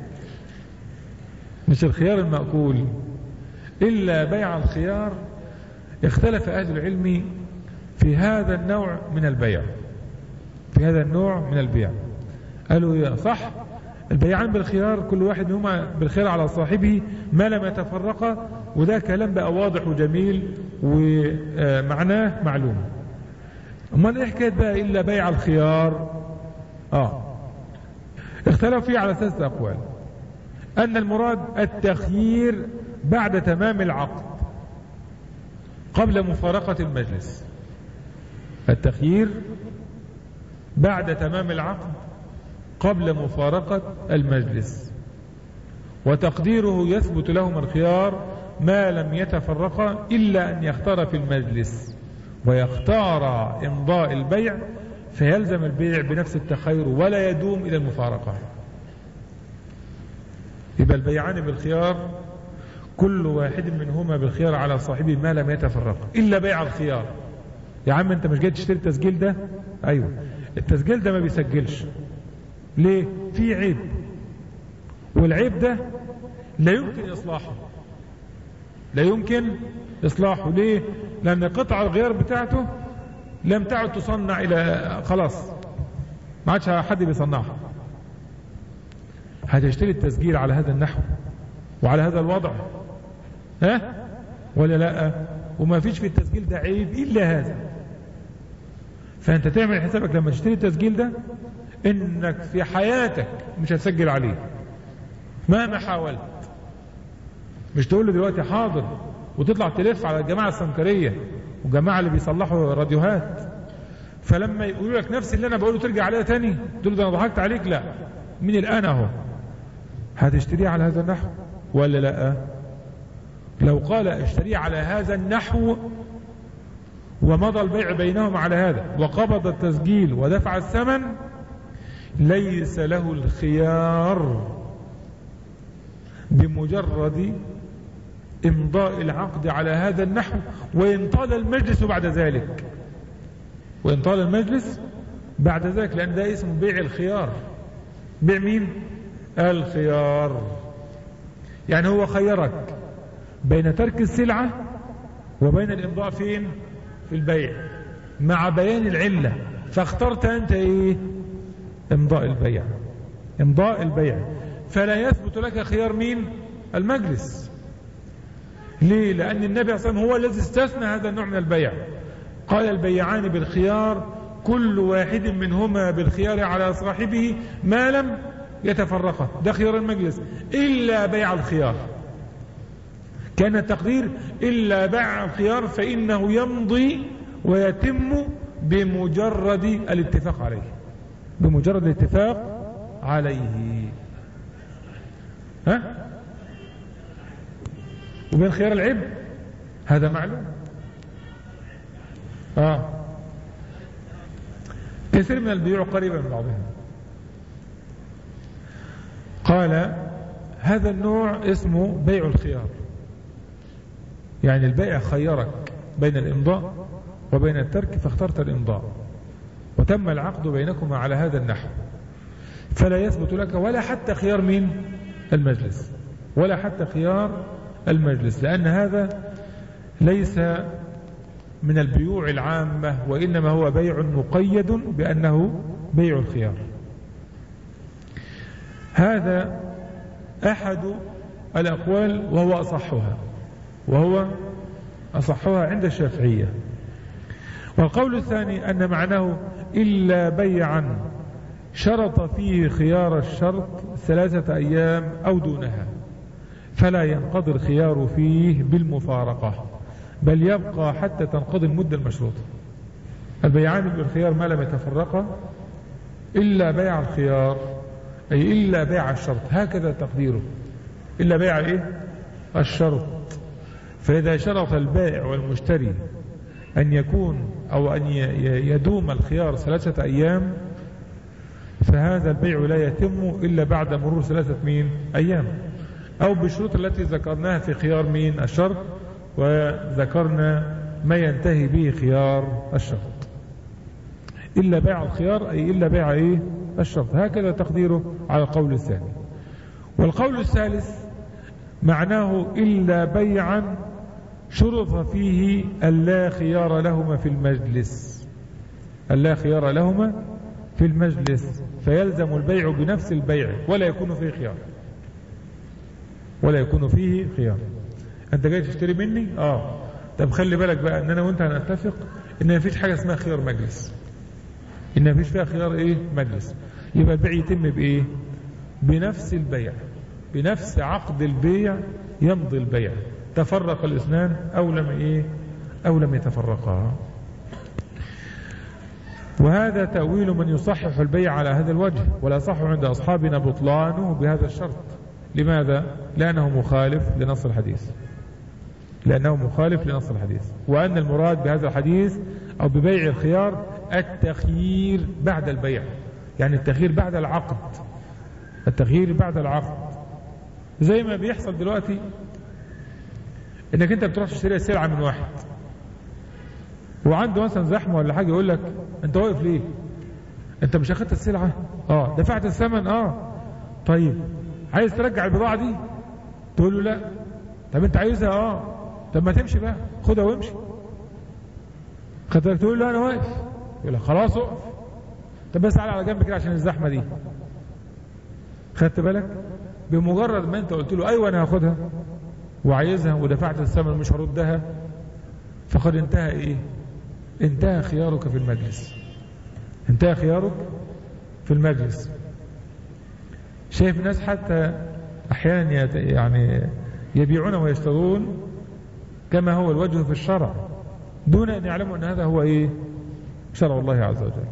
[SPEAKER 1] مش الخيار المأكول. إلا بيع الخيار. اختلف أهل العلم في هذا النوع من البيع، في هذا النوع من البيع. قالوا يا صح، البيعان بالخيار كل واحد منهما بالخيار على صاحبه ما لم يتفرقا، وده كلام بقى واضح وجميل ومعناه معلوم. امال ايه حكايه بقى الا بيع الخيار؟ اختلف فيه على 3 أقوال. أن المراد التخيير بعد تمام العقد قبل مفارقة المجلس، التخيير بعد تمام العقد قبل مفارقة المجلس، وتقديره يثبت لهم الخيار ما لم يتفرقا إلا أن يختار في المجلس ويختار إمضاء البيع، فيلزم البيع بنفس التخير ولا يدوم إلى المفارقة. يبقى البيعان بالخيار كل واحد منهما بالخيار على صاحبه ما لم يتفرقا إلا بيع الخيار. يا عم انت مش جاي تشتري التسجيل ده؟ ايوه، التسجيل ده ما بيسجلش. ليه؟ في عيب، والعيب ده لا يمكن إصلاحه، لا يمكن إصلاحه. ليه؟ لأن قطع الغيار بتاعته لم تعد تصنع، إلى خلاص ما عادش حد بيصنعها. هتشتري التسجيل على هذا النحو وعلى هذا الوضع ولا لا؟ وما فيش في التسجيل ده عيب إلا هذا. فأنت تعمل حسابك لما تشتري التسجيل ده إنك في حياتك مش هتسجل عليه مهما حاولت. مش تقول له دلوقتي حاضر وتطلع تلف على الجماعة السمكرية والجماعة اللي بيصلحوا راديوهات، فلما يقولوا لك نفس اللي أنا بقوله ترجع عليها تاني تقول له ده أنا ضحكت عليك. لا، من الآن أهو هتشتريه على هذا النحو ولا لا؟ لو قال اشتريه على هذا النحو ومضى البيع بينهم على هذا وقبض التسجيل ودفع الثمن، ليس له الخيار بمجرد امضاء العقد على هذا النحو، وإن طال المجلس بعد ذلك، وإن طال المجلس بعد ذلك، لأن ده اسمه بيع الخيار. بيع مين؟ الخيار. يعني هو خيرك بين ترك السلعة وبين الإمضاء فين؟ في البيع، مع بيان العلة، فاخترت أنت إيه؟ إمضاء البيع. إمضاء البيع، فلا يثبت لك خيار مين؟ المجلس. ليه؟ لأن النبي صلى الله عليه وسلم هو الذي استثنى هذا النوع من البيع. قال البيعان بالخيار كل واحد منهما بالخيار على صاحبه ما لم يتفرقا. ده خيار المجلس إلا بيع الخيار. كان التقدير إلا بيع الخيار فإنه يمضي ويتم بمجرد الاتفاق عليه، بمجرد الاتفاق عليه. ها؟ وبين خيار العيب هذا معلوم. كثير من البيوع قريبة من بعضها. قال هذا النوع اسمه بيع الخيار، يعني البائع خيرك بين الإمضاء وبين الترك فاخترت الإمضاء وتم العقد بينكما على هذا النحو، فلا يثبت لك ولا حتى خيار من المجلس، ولا حتى خيار المجلس، لأن هذا ليس من البيوع العامة، وإنما هو بيع مقيد بأنه بيع الخيار. هذا أحد الأقوال وهو أصحها عند الشافعية. والقول الثاني أن معناه إلا بيعا شرط فيه خيار الشرط 3 أيام أو دونها، فلا ينقضي الخيار فيه بالمفارقة، بل يبقى حتى تنقضي المدة المشروطة. البيعان بالخيار ما لم يتفرقا إلا بيع الخيار، أي إلا بيع الشرط، هكذا تقديره، إلا بيع إيه؟ الشرط. فإذا شرط البائع والمشتري أن يكون أو أن يدوم الخيار 3 أيام، فهذا البيع لا يتم إلا بعد مرور 3 أيام، أو بالشروط التي ذكرناها في خيار الشرط، وذكرنا ما ينتهي به خيار الشرط. إلا بيع الخيار أي إلا بيع إيه؟ الشرط، هكذا تقديره على القول الثاني. والقول الثالث معناه إلا بيعا شرط فيه اللا خيار لهما في المجلس، اللا خيار لهما في المجلس، فيلزم البيع بنفس البيع ولا يكون فيه خيار، ولا يكون فيه خيار. أنت جاي تشتري مني؟ طب خلي بالك بقى أن أنا وأنت هنتفق إن ما فيش حاجة اسمها خيار مجلس، إن ما فيش فيها خيار إيه؟ مجلس. يبقى البيع يتم بإيه؟ بنفس البيع، بنفس عقد البيع يمضي البيع، تفرق الاثنان أو لم يتفرقا. وهذا تأويل من يصحح البيع على هذا الوجه، ولا صح عند أصحابنا بطلانه بهذا الشرط. لماذا؟ لأنه مخالف لنص الحديث، وأن المراد بهذا الحديث أو ببيع الخيار التخيير بعد البيع، يعني التخيير بعد العقد، زي ما بيحصل دلوقتي انك انت بتروح تشتري سلعة من واحد وعنده مثلا زحمة ولا حاجة، يقول لك انت واقف ليه؟ انت مش اخدت السلعة؟ دفعت الثمن؟ طيب عايز ترجع البضاعة دي؟ تقول له لا. طب انت عايزها؟ طب ما تمشي بقى، خدها وامشي. تقول له انا واقف، يقول لك خلاص اقف، طب بس تعالى على جنب كده عشان الزحمة دي. خدت بالك؟ بمجرد ما انت قلت له ايوه انا هاخدها وعايزها ودفعت الثمن مش هردها، فقد انتهى خيارك في المجلس، انتهى خيارك في المجلس. شايف الناس حتى أحيانا يعني يبيعون ويشترون كما هو الوجه في الشرع دون أن يعلموا أن هذا هو إيه؟ شرع الله عز وجل.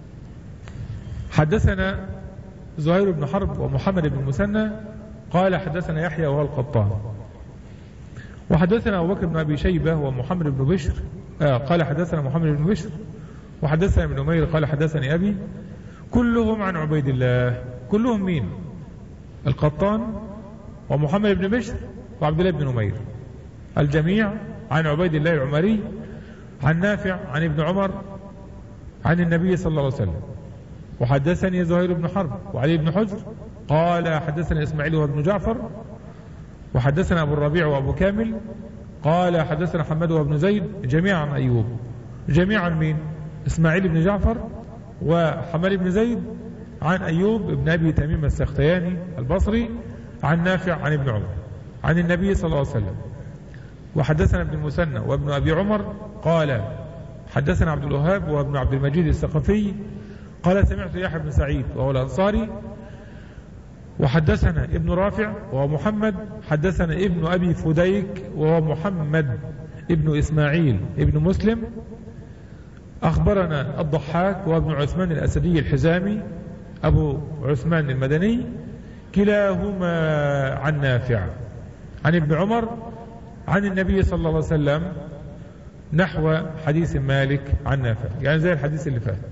[SPEAKER 1] حدثنا زهير بن حرب ومحمد بن المثنى قال حدثنا يحيى وهو القطان، وحدثنا أبو بكر بن أبي شيبة ومحمد بن بشر قال حدثنا محمد بن بشر، وحدثنا ابن نمير قال حدثني أبي، كلهم عن عبيد الله. كلهم مين؟ القطان ومحمد بن بشر وعبد الله بن نمير، الجميع عن عبيد الله العمري عن نافع عن ابن عمر عن النبي صلى الله عليه وسلم. وحدثني زهير بن حرب وعلي بن حجر قال حدثنا إسماعيل وابن جعفر، وحدثنا أبو الربيع وأبو كامل قال حدثنا حماد وابن زيد جميعا عن أيوب. جميعا مين؟ إسماعيل بن جعفر وحماد بن زيد عن أيوب بن أبي تميم السختياني البصري عن نافع عن ابن عمر عن النبي صلى الله عليه وسلم. وحدثنا ابن المثنى وابن أبي عمر قال حدثنا عبد الوهاب وابن عبد المجيد الثقفي قال سمعت يحيى بن سعيد وهو الأنصاري، وحدثنا ابن رافع وهو محمد، حدثنا ابن أبي فديك وهو محمد ابن إسماعيل ابن مسلم، أخبرنا الضحاك وابن عثمان الأسدي الحزامي أبو عثمان المدني كلاهما عن نافع عن ابن عمر عن النبي صلى الله عليه وسلم نحو حديث مالك عن نافع، يعني زي الحديث اللي فات.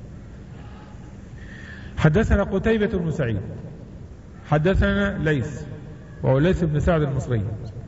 [SPEAKER 1] حدثنا قتيبة بن سعيد حدثنا ليث وهو ليث بن سعد المصري،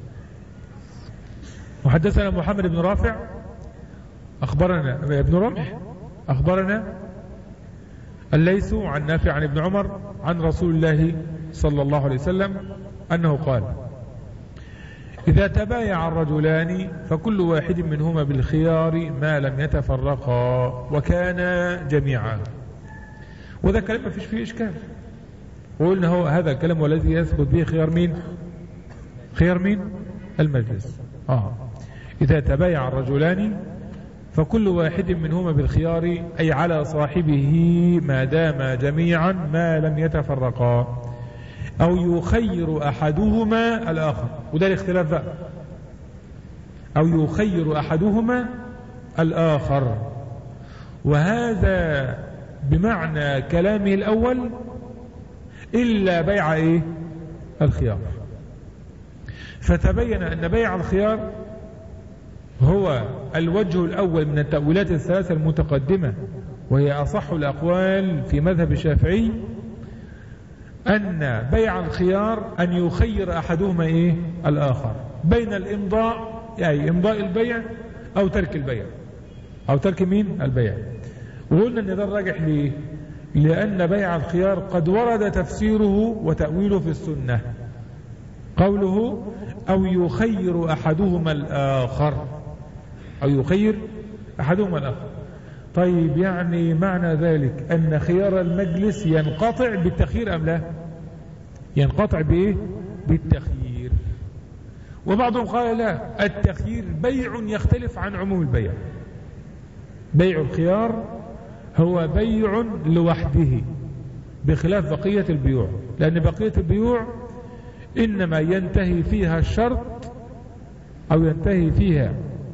[SPEAKER 1] وحدثنا محمد بن رافع أخبرنا ابن رمح أخبرنا الليث عن نافع عن ابن عمر عن رسول الله صلى الله عليه وسلم أنه قال إذا تبايع الرجلان فكل واحد منهما بالخيار ما لم يتفرقا وكانا جميعا. وذا كلام ما فيش فيه إشكال، وقلنا هو هذا الكلام والذي يثبت به خيار مين؟ خيار مين؟ المجلس. إذا تبايع الرجلان فكل واحد منهما بالخيار أي على صاحبه ما دام جميعا ما لم يتفرقا، أو يخير أحدهما الآخر. وده الاختلاف بقى، أو يخير أحدهما الآخر، وهذا بمعنى كلامه الأول إلا بيع إيه؟ الخيار. فتبين أن بيع الخيار هو الوجه الأول من التأويلات الثلاثة المتقدمة، وهي أصح الأقوال في مذهب الشافعي، أن بيع الخيار أن يخير أحدهما إيه؟ الآخر بين الإمضاء، يعني إمضاء البيع أو ترك البيع، أو ترك مين؟ البيع. وقلنا أن ده الراجح ليه؟ لأن بيع الخيار قد ورد تفسيره وتأويله في السنة، قوله أو يخير أحدهما الآخر، أو يخير أحدهما الآخر. طيب يعني معنى ذلك أن خيار المجلس ينقطع بالتخيير أم لا؟ ينقطع بإيه؟ بالتخيير. وبعضهم قال لا، التخيير بيع يختلف عن عموم البيع. بيع الخيار هو بيع لوحده بخلاف بقية البيوع، لأن بقية البيوع إنما ينتهي فيها الشرط أو ينتهي فيها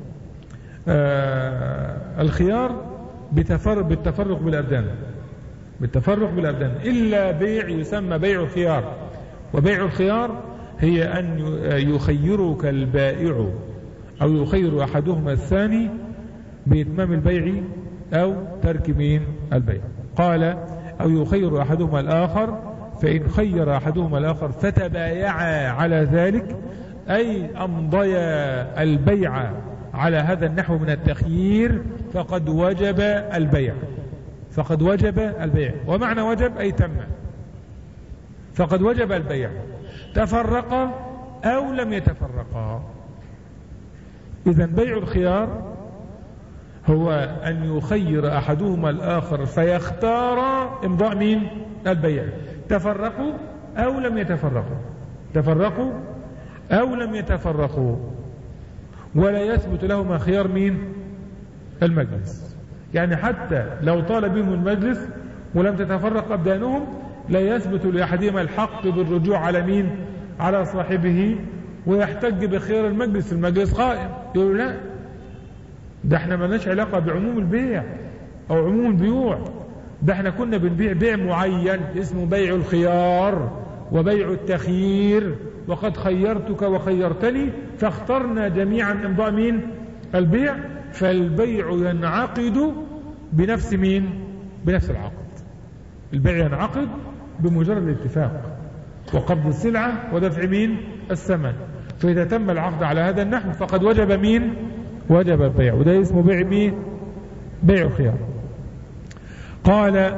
[SPEAKER 1] الخيار بالتفرق بالأبدان، بالتفرق بالأبدان، إلا بيع يسمى بيع الخيار. وبيع الخيار هي أن يخيرك البائع أو يخير أحدهما الثاني بإتمام البيع أو ترك مين؟ البيع. قال أو يخير أحدهما الآخر، فإن خير أحدهما الآخر فتبايعا على ذلك، أي أمضيا البيع على هذا النحو من التخيير، فقد وجب البيع. فقد وجب البيع، ومعنى وجب أي تم، فقد وجب البيع، تفرقا أو لم يتفرقا. إذن بيع الخيار هو أن يخير أحدهما الآخر فيختار إمضاء مين؟ البيع. تفرقوا أو لم يتفرقوا، تفرقوا أو لم يتفرقوا، ولا يثبت لهما خيار مين؟ المجلس. يعني حتى لو طال بهم المجلس ولم تتفرق أبدانهم لا يثبت لأحدهما الحق بالرجوع على مين؟ على صاحبه، ويحتج بخير المجلس. المجلس قائم، يقول لا ده احنا مالناش علاقة بعموم البيع أو عموم البيوع، ده احنا كنا بنبيع بيع معين اسمه بيع الخيار وبيع التخيير، وقد خيرتك وخيرتني فاخترنا جميعا امضاء مين؟ البيع. فالبيع ينعقد بنفس مين؟ بنفس العقد. البيع ينعقد بمجرد الاتفاق وقبض السلعة ودفع مين؟ الثمن. فإذا تم العقد على هذا النحو فقد وجب مين؟ وجب البيع، وده اسمه بيع مين؟ بيع الخيار. قال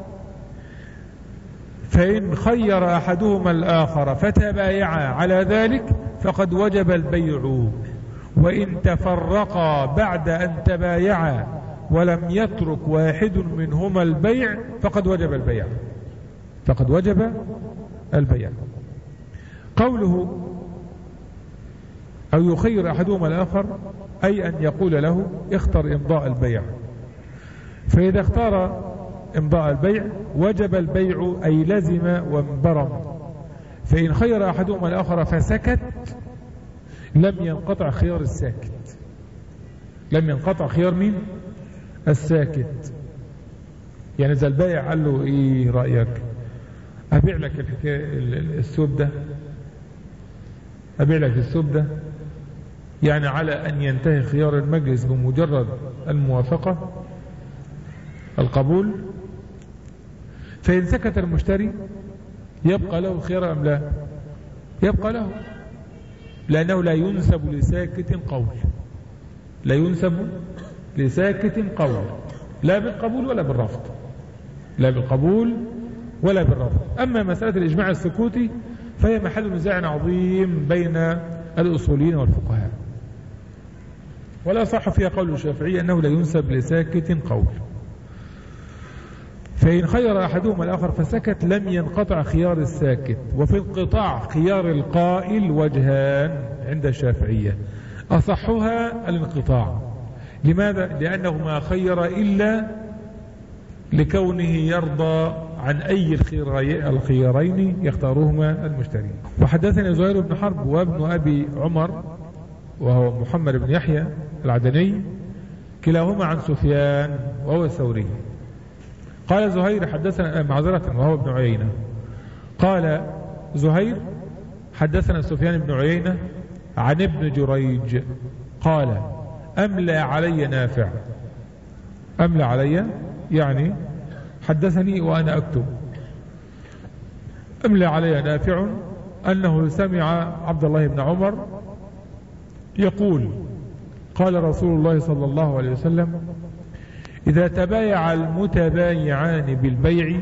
[SPEAKER 1] فإن خير أحدهما الآخر فتبايعا على ذلك فقد وجب البيع، وإن تفرقا بعد أن تبايعا ولم يترك واحد منهما البيع فقد وجب البيع. فقد وجب البيع. قوله أو يخير أحدهما الآخر أي أن يقول له اختر إمضاء البيع، فإذا اختار إمضاء البيع وجب البيع أي لزم وانبرم. فإن خير أحدهما الآخر فسكت لم ينقطع خيار الساكت. لم ينقطع خيار مين؟ الساكت. يعني إذا البائع قال له إيه رأيك؟ أبيع لك الثوب ده، أبيع لك الثوب ده، يعني على أن ينتهي خيار المجلس بمجرد الموافقة القبول. فإن سكت المشتري يبقى له الخيار أم لا؟ يبقى له، لأنه لا ينسب لساكت قول. لا ينسب لساكت قول، لا بالقبول ولا بالرفض، لا بالقبول ولا بالرفض. أما مسألة الإجماع السكوتي فهي محل نزاع عظيم بين الأصوليين والفقهاء، ولا صح فيها قول الشافعي أنه لا ينسب لساكت قول. فإن خير أحدهما الآخر فسكت لم ينقطع خيار الساكت. وفي انقطاع خيار القائل وجهان عند الشافعية، أصحها الانقطاع. لماذا؟ لأنه ما خير إلا لكونه يرضى عن أي الخيارين يختارهما المشتري. وحدثني زهير بن حرب وابن أبي عمر وهو محمد بن يحيى العدني كلاهما عن سفيان وهو الثوري. قال زهير حدثنا معذرة وهو ابن عيينة. قال زهير حدثنا سفيان بن عيينة عن ابن جريج قال أملى علي نافع. أملى علي يعني حدثني وأنا أكتب. أملى علي نافع أنه سمع عبد الله بن عمر يقول قال رسول الله صلى الله عليه وسلم إذا تبايع المتبايعان بالبيع،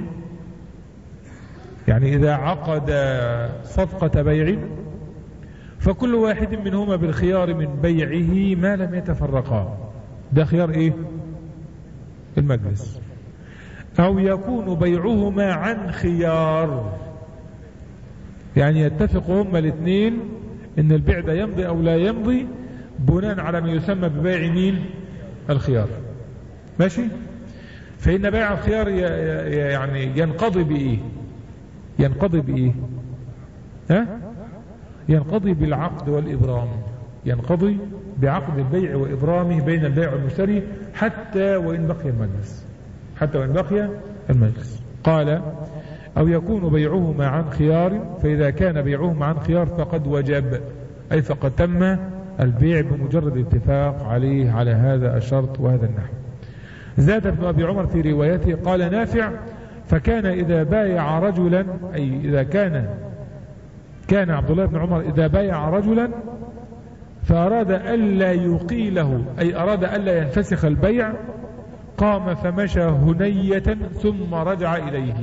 [SPEAKER 1] يعني إذا عقد صفقة بيع فكل واحد منهما بالخيار من بيعه ما لم يتفرقا. ده خيار إيه؟ المجلس. أو يكون بيعهما عن خيار، يعني يتفق هما الاثنين إن البيع ده يمضي أو لا يمضي بناء على ما يسمى ببيع مين؟ الخيار. ماشي؟ فإن بيع الخيار يعني ينقضي بإيه؟ ينقضي بإيه؟ ها؟ ينقضي بالعقد والإبرام. ينقضي بعقد البيع وإبرامه بين البائع والمشتري حتى وإن بقي المجلس. حتى وإن بقي المجلس. قال أو يكون بيعهما عن خيار، فإذا كان بيعهما عن خيار فقد وجب، أي فقد تم البيع بمجرد اتفاق عليه على هذا الشرط وهذا النحو. زاد ابن أبي عمر في روايته قال نافع فكان إذا بايع رجلا، أي إذا كان عبد الله بن عمر إذا بايع رجلا فأراد ألا يقيله، أي أراد ألا ينفسخ البيع، قام فمشى هنية ثم رجع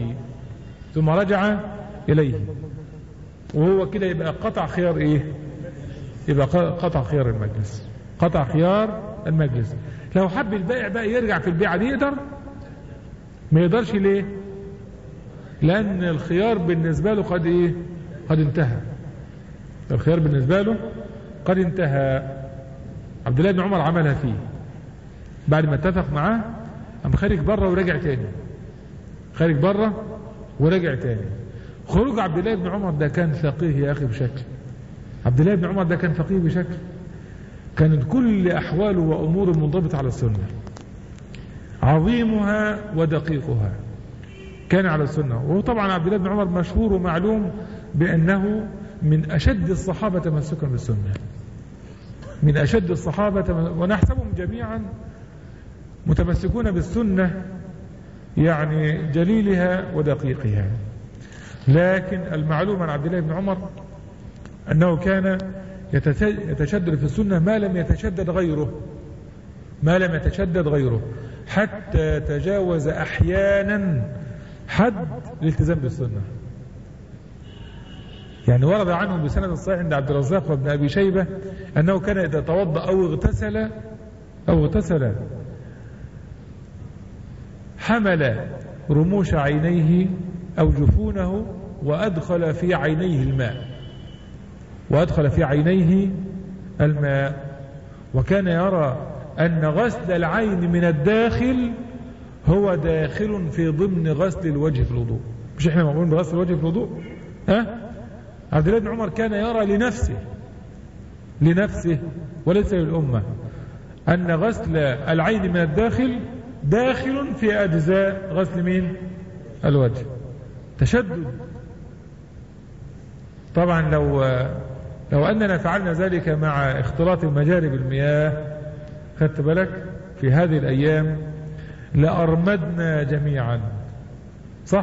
[SPEAKER 1] إليه وهو كده يبقى قطع خيار إيه؟ يبقى قطع خيار المجلس. قطع خيار المجلس. لو حب البائع بقى يرجع في البيعة دي يقدر؟ ما يقدرش. ليه؟ لأن الخيار بالنسبة له قد إيه؟ قد انتهى. الخيار بالنسبة له قد انتهى. عبد الله بن عمر عملها فيه بعد ما اتفق معاه قام خارج بره ورجع تاني، خارج بره ورجع تاني. خروج عبد الله بن عمر ده كان فقيه يا أخي بشكل، عبد الله بن عمر ده كان فقيه بشكل، كانت كل أحواله وأموره منضبطة على السنة، عظيمها ودقيقها كان على السنة. وطبعا عبد الله بن عمر مشهور ومعلوم بأنه من أشد الصحابة تمسكا بالسنة، من أشد الصحابة، ونحسبهم جميعا متمسكون بالسنة يعني جليلها ودقيقها. لكن المعلوم عن عبد الله بن عمر أنه كان يتشدد في السنة ما لم يتشدد غيره، ما لم يتشدد غيره، حتى تجاوز أحيانا حد الالتزام بالسنة. يعني ورد عنه بسند الصحيح عند عبد الرزاق وابن أبي شيبة أنه كان إذا توضأ أو اغتسل حمل رموش عينيه أو جفونه وأدخل في عينيه الماء، وكان يرى أن غسل العين من الداخل هو داخل في ضمن غسل الوجه في الوضوء. مش احنا مقولين بغسل الوجه في الوضوء؟ عبد الله بن عمر كان يرى لنفسه وليس للأمة أن غسل العين من الداخل داخل في أجزاء غسل مين؟ الوجه. تشدد. طبعا لو أننا فعلنا ذلك مع اختلاط المجاري بالمياه، خدت بالك في هذه الأيام لأرمدنا جميعا، صح؟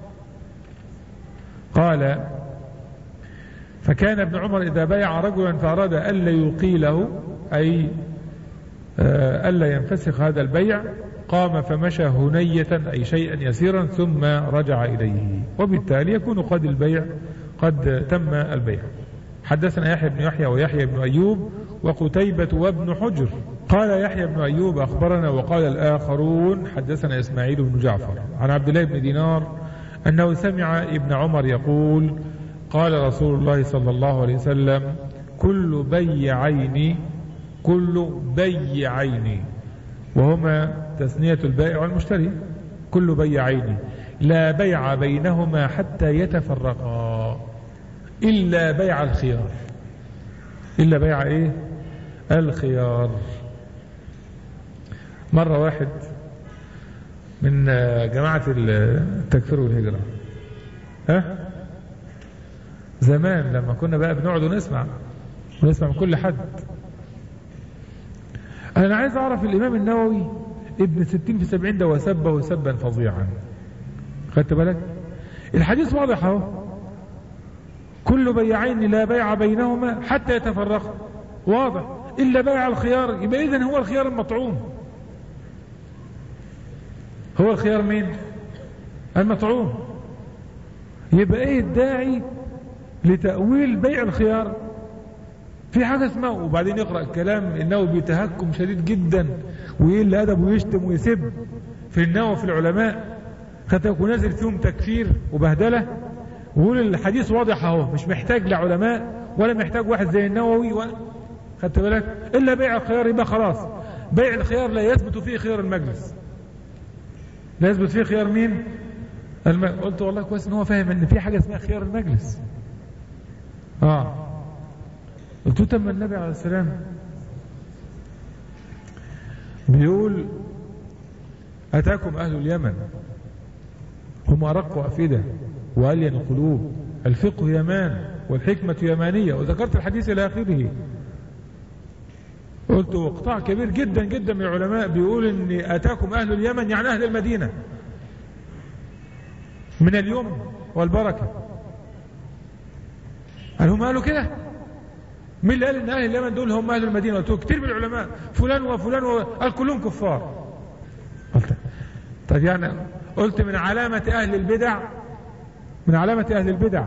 [SPEAKER 1] قال: فكان ابن عمر إذا بايع رجلا فأراد ألا يقيله، أي ألا ينفسخ هذا البيع، قام فمشى هنية أي شيئا يسيرا ثم رجع إليه، وبالتالي يكون قد تم البيع. حدثنا يحيى بن يحيى ويحيى بن أيوب وقتيبة وابن حجر. قال يحيى بن أيوب أخبرنا، وقال الآخرون حدثنا إسماعيل بن جعفر عن عبد الله بن دينار أنه سمع ابن عمر يقول: قال رسول الله صلى الله عليه وسلم: كل بيعين، وهما تثنية البائع والمشتري، كل بيعين لا بيع بينهما حتى يتفرقا إلا بيع الخيار. إلا بيع إيه؟ الخيار. مرة واحد من جماعة التكفير والهجرة، زمان لما كنا بقى بنقعد ونسمع من كل حد. أنا عايز أعرف الإمام النووي ابن 60 في 70 ده وسبه سبا فظيعا، خدت بالك؟ الحديث واضح اهو، كل بيعين لا بيع بينهما حتى يتفرقا، واضح، إلا بيع الخيار. يبقى إذن هو الخيار المطعوم، هو الخيار مين؟ المطعوم. يبقى إيه الداعي لتأويل بيع الخيار؟ في حاجة اسمها، وبعدين يقرأ الكلام إنه بتهكم شديد جدا ويقل أدب ويشتم ويسب في النووي في العلماء، خدت ونازل فيهم تكفير وبهدلة، ويقول الحديث واضح اهو، مش محتاج لعلماء ولا محتاج واحد زي النووي خدت بالك، إلا بيع الخيار. يبقى خلاص بيع الخيار لا يثبت فيه خيار المجلس، لا يثبت فيه خيار مين؟ قلت والله كويس ان هو فاهم ان في حاجة اسمها خيار المجلس. قلت تم النبي عليه السلام بيقول: أتاكم أهل اليمن هم أرق أفئدة وألين قلوب، الفقه يمان والحكمة يمانية، وذكرت الحديث إلى آخره. قلت وقطاع كبير جدا جدا من العلماء بيقول إن أتاكم أهل اليمن يعني أهل المدينة من اليوم والبركة. هل هم قالوا كده؟ مين اللي قال ان اهل اليمن دول هم اهل المدينه؟ قلت كتير من العلماء فلان وفلان قال كلهم كفار. قلت طيب يعني قلت من علامه اهل البدع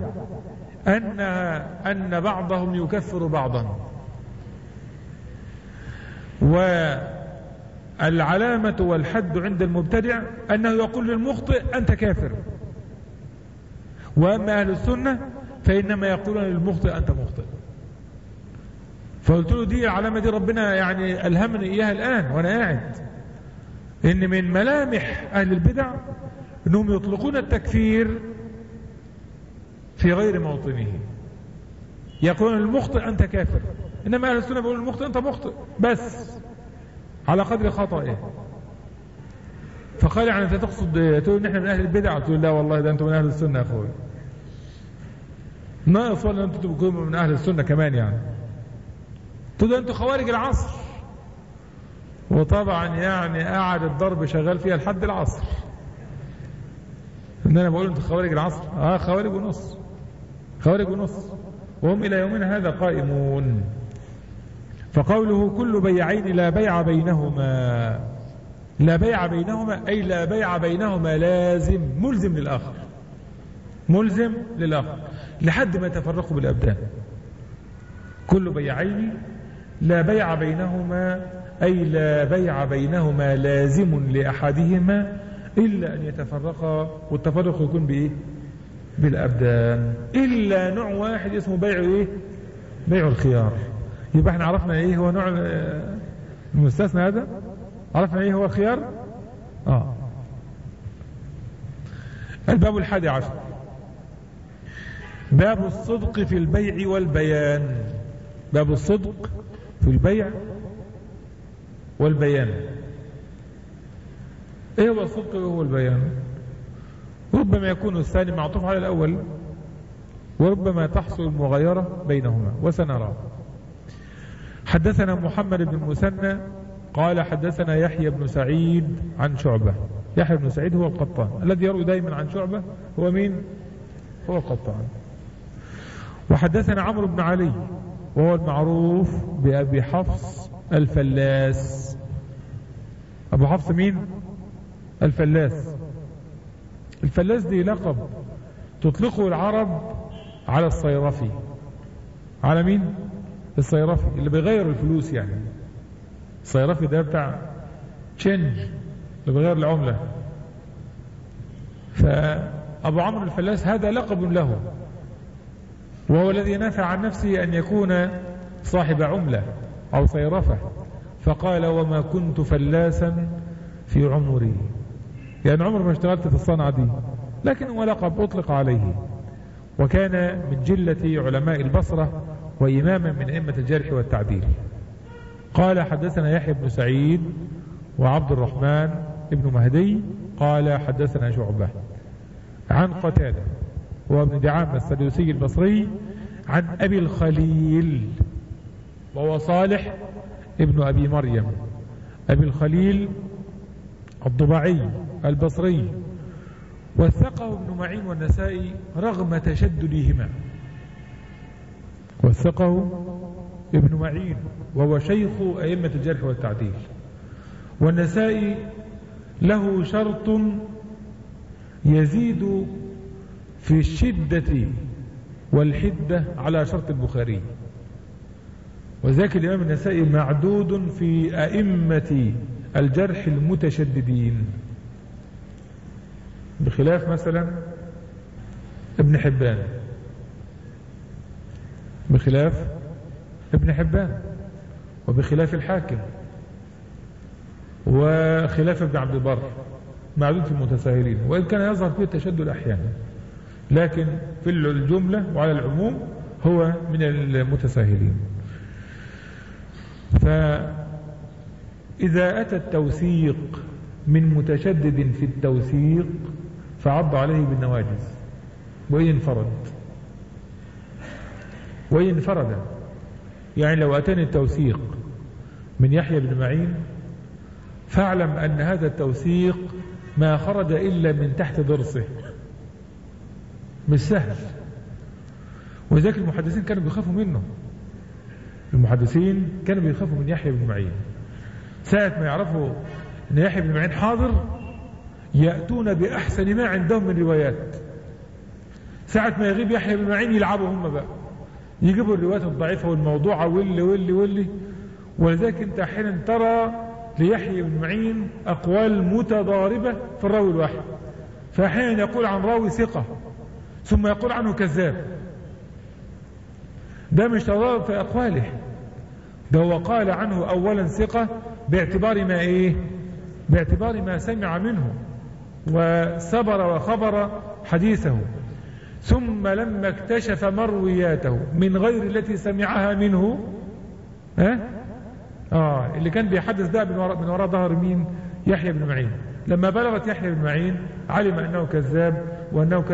[SPEAKER 1] ان بعضهم يكفر بعضا، والعلامه والحد عند المبتدع انه يقول للمخطئ انت كافر، واما اهل السنه فانما يقولون للمخطئ انت مخطئ. فقلت له دي العلامة دي ربنا يعني ألهمني إياها الآن وأنا قاعد.
[SPEAKER 2] إن من ملامح أهل البدع أنهم يطلقون التكفير في غير موطنه. يقولون المخطئ أنت كافر، إنما أهل السنة بيقولون المخطئ أنت مخطئ بس على قدر خطئه. فقال يعني أنت تقصد تقول نحن من أهل البدع؟ تقول لا والله ده أنتم من أهل السنة يا أخوي، ناقص ولا أنتم تكونوا من أهل السنة كمان يعني. تقول أنتم خوارج العصر، وطبعا يعني قاعد الضرب شغال فيها لحد العصر. إن أنا بقول أنتم خوارج العصر، خوارج ونص، خوارج ونص، وهم إلى يومنا هذا قائمون. فقوله كل بيعين لا بيع بينهما، لا بيع بينهما أي لا بيع بينهما لازم ملزم للآخر، ملزم للآخر لحد ما يتفرقوا بالأبدان. كل بيعين لا بيع بينهما أي لا بيع بينهما لازم لأحدهما إلا أن يتفرقا، والتفرق يكون بإيه؟ بالأبدان. إلا نوع واحد اسمه بيع إيه؟ بيع الخيار. يبقى احنا عرفنا إيه هو نوع المستثنى هذا، عرفنا إيه هو الخيار. الباب 11 باب الصدق في البيع والبيان. باب الصدق في البيع والبيان. ايه هو الصدق وهو البيان؟ ربما يكون الثاني معطوف على الأول، وربما تحصل المغايرة بينهما وسنرى. حدثنا محمد بن المثنى قال حدثنا يحيى بن سعيد عن شعبة. يحيى بن سعيد هو القطان الذي يروي دائما عن شعبة. هو مين؟ هو القطان. وحدثنا عمرو بن علي وهو المعروف بأبي حفص الفلاس. أبو حفص مين؟ الفلاس. الفلاس دي لقب تطلقه العرب على الصيرفي. على مين؟ الصيرفي اللي بيغير الفلوس يعني. الصيرفي ده بتاع تشنج اللي بيغير العملة. فأبو عمرو الفلاس هذا لقب له، وهو الذي نافع عن نفسه أن يكون صاحب عملة أو صيرفة. فقال وما كنت فلاسا في عمري، يعني عمر ما اشتغلت في الصنعة دي، لكن هو لقب أطلق عليه. وكان من جلة علماء البصرة وإماما من أئمة الجرح والتعديل. قال حدثنا يحيى بن سعيد وعبد الرحمن ابن مهدي قال حدثنا شعبة عن قتادة وابن دعامة السدوسي البصري عن أبي الخليل وهو صالح ابن أبي مريم. أبي الخليل الضبعي البصري، وثقه ابن معين والنسائي رغم تشددهما. وثقه ابن معين وهو شيخ أئمة الجرح والتعديل. والنسائي له شرط يزيد في الشدة والحدة على شرط البخاري، وذاك الإمام النسائي معدود في أئمة الجرح المتشددين، بخلاف مثلا ابن حبان، بخلاف ابن حبان، وبخلاف الحاكم، وخلاف ابن عبد البر، معدود في المتساهلين، وإن كان يظهر فيه التشدد أحيانا، لكن في الجملة وعلى العموم هو من المتساهلين. فإذا أتى التوثيق من متشدد في التوثيق فعض عليه بالنواجذ وإن انفرد. يعني لو أتاني التوثيق من يحيى بن معين فاعلم أن هذا التوثيق ما خرج إلا من تحت ضرسه، مش سهل. وذلك المحدثين كانوا بيخافوا منه. المحدثين كانوا بيخافوا من يحيى بن معين. ساعة ما يعرفوا أن يحيى بن معين حاضر يأتون بأحسن ما عندهم من روايات. ساعة ما يغيب يحيى بن معين يلعبوا هم بقى، يجيبوا الروايات الضعيفة والموضوعة واللي. ولذلك انت احيانا ترى ليحيى بن معين أقوال متضاربة في الراوي الواحد. فأحيانا يقول عن راوي ثقة ثم يقول عنه كذاب. ده مش تضارب في أقواله، ده هو قال عنه أولا ثقة باعتبار باعتبار ما سمع منه وسبر وخبر حديثه، ثم لما اكتشف مروياته من غير التي سمعها منه، اللي كان بيحدث ده من وراء ظهر مين؟ يحيى بن معين. لما بلغت يحيى بن معين علم أنه كذاب، وأنه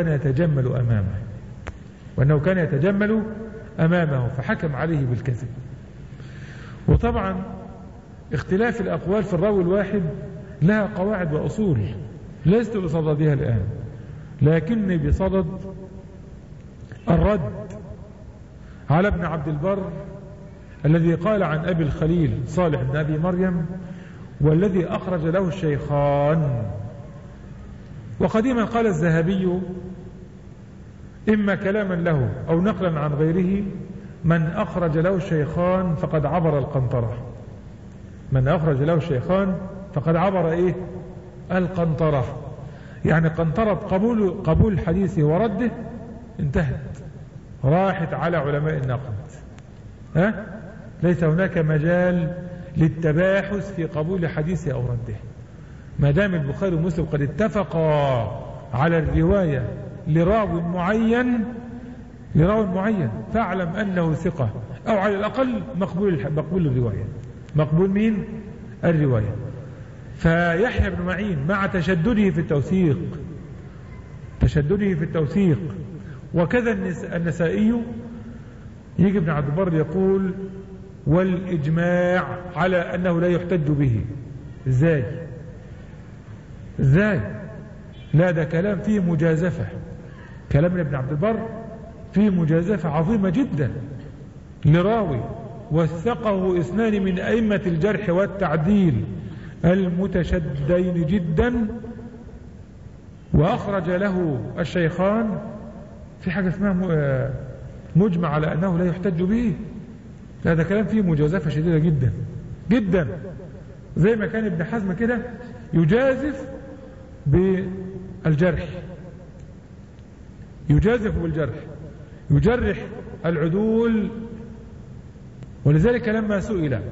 [SPEAKER 2] كان يتجمل أمامه فحكم عليه بالكذب. وطبعا اختلاف الأقوال في الراوي الواحد لها قواعد وأصول لست بصددها الآن، لكني بصدد الرد على ابن عبد البر الذي قال عن أبي الخليل صالح بن أبي مريم والذي أخرج له الشيخان. وقديما قال الذهبي إما كلاما له أو نقلا عن غيره: من أخرج له الشيخان فقد عبر القنطرة. من أخرج له الشيخان فقد عبر القنطرة، يعني قنطرة قبول حديثه ورده انتهت، راحت على علماء النقد. ليس هناك مجال للتباحث في قبول حديثه أو رده، ما دام البخاري ومسلم قد اتفقا على الرواية لراو معين فاعلم أنه ثقة، أو على الأقل مقبول الرواية. مقبول مين؟ الرواية. فيحيى بن معين مع تشدده في التوثيق وكذا النسائي، يجي ابن عبد البر يقول: والإجماع على أنه لا يحتج به. ازاي؟ لا، ده كلام فيه مجازفة. كلام ابن عبد البر فيه مجازفة عظيمة جدا لراوي وثقه 2 من أئمة الجرح والتعديل المتشددين جدا، وأخرج له الشيخان في حاجة اسمها مجمع على أنه لا يحتج به. هذا كلام فيه مجازفة شديدة جدا جدا، زي ما كان ابن حزم كده يجازف بالجرح، يجرح العدول. ولذلك لما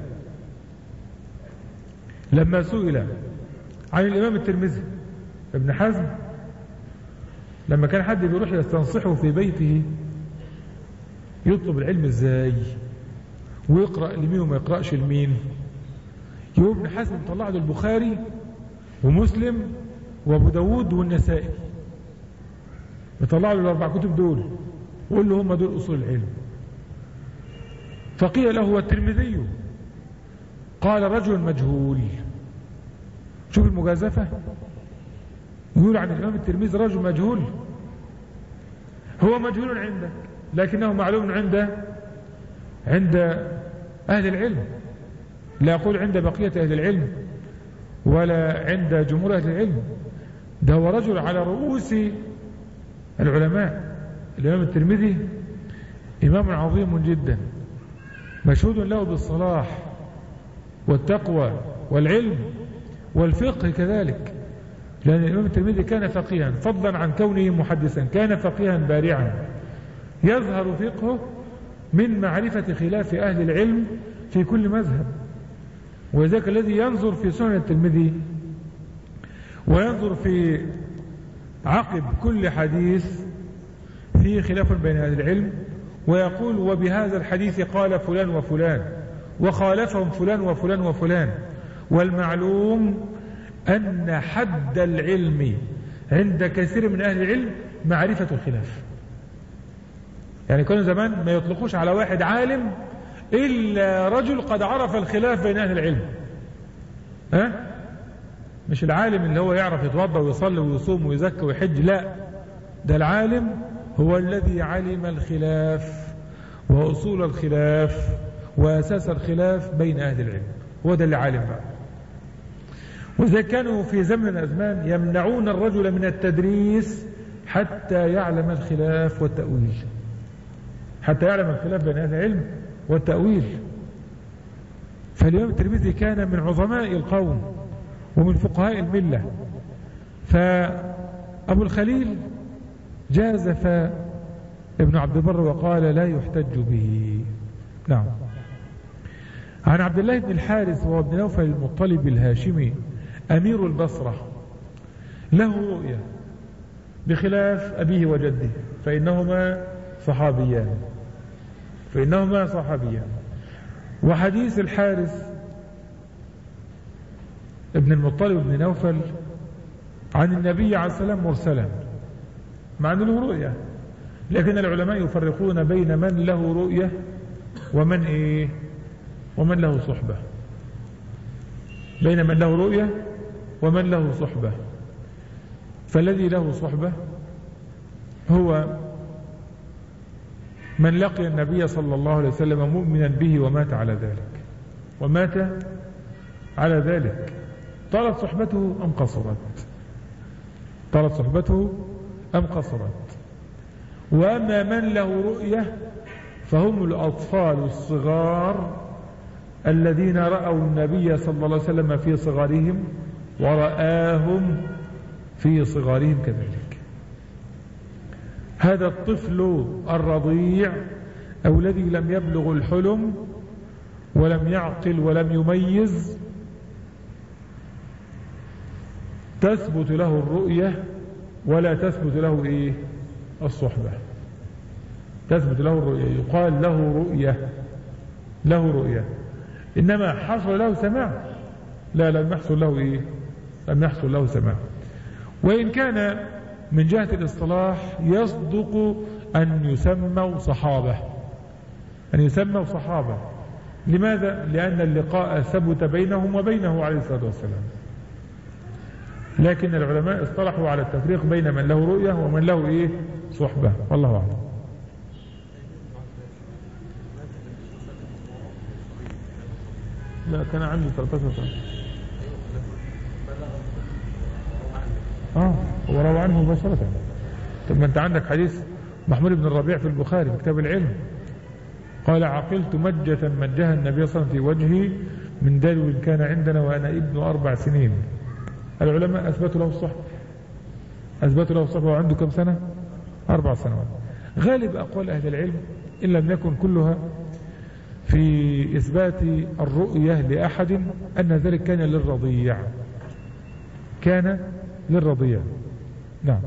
[SPEAKER 2] سئل عن الإمام الترمذي ابن حزم، لما كان حد بيروح يستنصحه في بيته يطلب العلم ازاي ويقرأ لمين وما يقرأش لمين، يقول ابن حزم طلع له البخاري ومسلم وابو داود والنسائي، يطلع له ال4 كتب دول وقول له هم دول أصول العلم. فقيل له: والترمذي؟ قال: رجل مجهول. شوف المجازفة، يقول عن الإمام الترمذي رجل مجهول. هو مجهول عندك لكنه معلوم عند أهل العلم، لا أقول عند بقية أهل العلم ولا عند جمهور أهل العلم، ده هو رجل على رؤوس العلماء. الإمام الترمذي إمام عظيم جدا مشهود له بالصلاح والتقوى والعلم والفقه كذلك، لأن الإمام الترمذي كان فقيها فضلا عن كونه محدثا، كان فقيها بارعا يظهر فقهه من معرفة خلاف أهل العلم في كل مذهب. وذلك الذي ينظر في سنن الترمذي وينظر في عقب كل حديث فيه خلاف بين أهل العلم ويقول: وبهذا الحديث قال فلان وفلان وخالفهم فلان وفلان وفلان. والمعلوم أن حد العلم عند كثير من أهل العلم معرفة الخلاف، يعني كانوا زمان ما يطلقوش على واحد عالم إلا رجل قد عرف الخلاف بين أهل العلم. مش العالم اللي هو يعرف يتوضا ويصلي ويصوم ويزكي ويحج، لا، ده العالم هو الذي علم الخلاف وأصول الخلاف وأساس الخلاف بين أهل العلم، هو ده اللي عالم بقى. وإذا كانوا في زمن من الأزمان يمنعون الرجل من التدريس حتى يعلم الخلاف والتأويل، حتى يعلم الخلاف بين أهل العلم والتأويل. فالإمام الترمذي كان من عظماء القوم ومن فقهاء الملة. فأبو الخليل جازف ابن عبد البر وقال: لا يحتج به. نعم. عن عبد الله بن الحارث وابن نوفل المطلب الهاشمي أمير البصرة له رؤية بخلاف أبيه وجده، فإنهما صحابيان. وحديث الحارث ابن المطلب بن نوفل عن النبي عليه السلام مرسلا، مع أنه له رؤية، لكن العلماء يفرقون بين من له رؤية ومن له صحبة، بين من له رؤية ومن له صحبة. فالذي له صحبة هو من لقي النبي صلى الله عليه وسلم مؤمنا به ومات على ذلك، طالت صحبته أم قصرت. وأما من له رؤية فهم الأطفال الصغار الذين رأوا النبي صلى الله عليه وسلم في صغارهم ورآهم في صغارهم كذلك. هذا الطفل الرضيع أو الذي لم يبلغ الحلم ولم يعقل ولم يميز تثبت له الرؤية ولا تثبت له الصحبة. تثبت له الرؤية، يقال له رؤية. إنما حصل له سماع؟ لا، لم يحصل له سماع. وإن كان من جهة الاصطلاح يصدق أن يسموا صحابة. لماذا؟ لأن اللقاء ثبت بينهم وبينه عليه الصلاة والسلام، لكن العلماء اصطلحوا على التفريق بين من له رؤية ومن له صحبة، والله أعلم. لا، كان عنده 13 سنة. وروى عنه مباشرة. طب ما انت عندك حديث محمود بن الربيع في البخاري في كتاب العلم، قال: عقلت مجة مجها النبي صلى الله عليه وسلم في وجهي من دلو كان عندنا وأنا ابن 4 سنين. العلماء أثبتوا له الصحبة وعنده كم سنة؟ 4 سنوات. غالب أقوال أهل العلم إن لم يكن كلها في إثبات الرؤية لأحد أن ذلك كان للرضيع. نعم.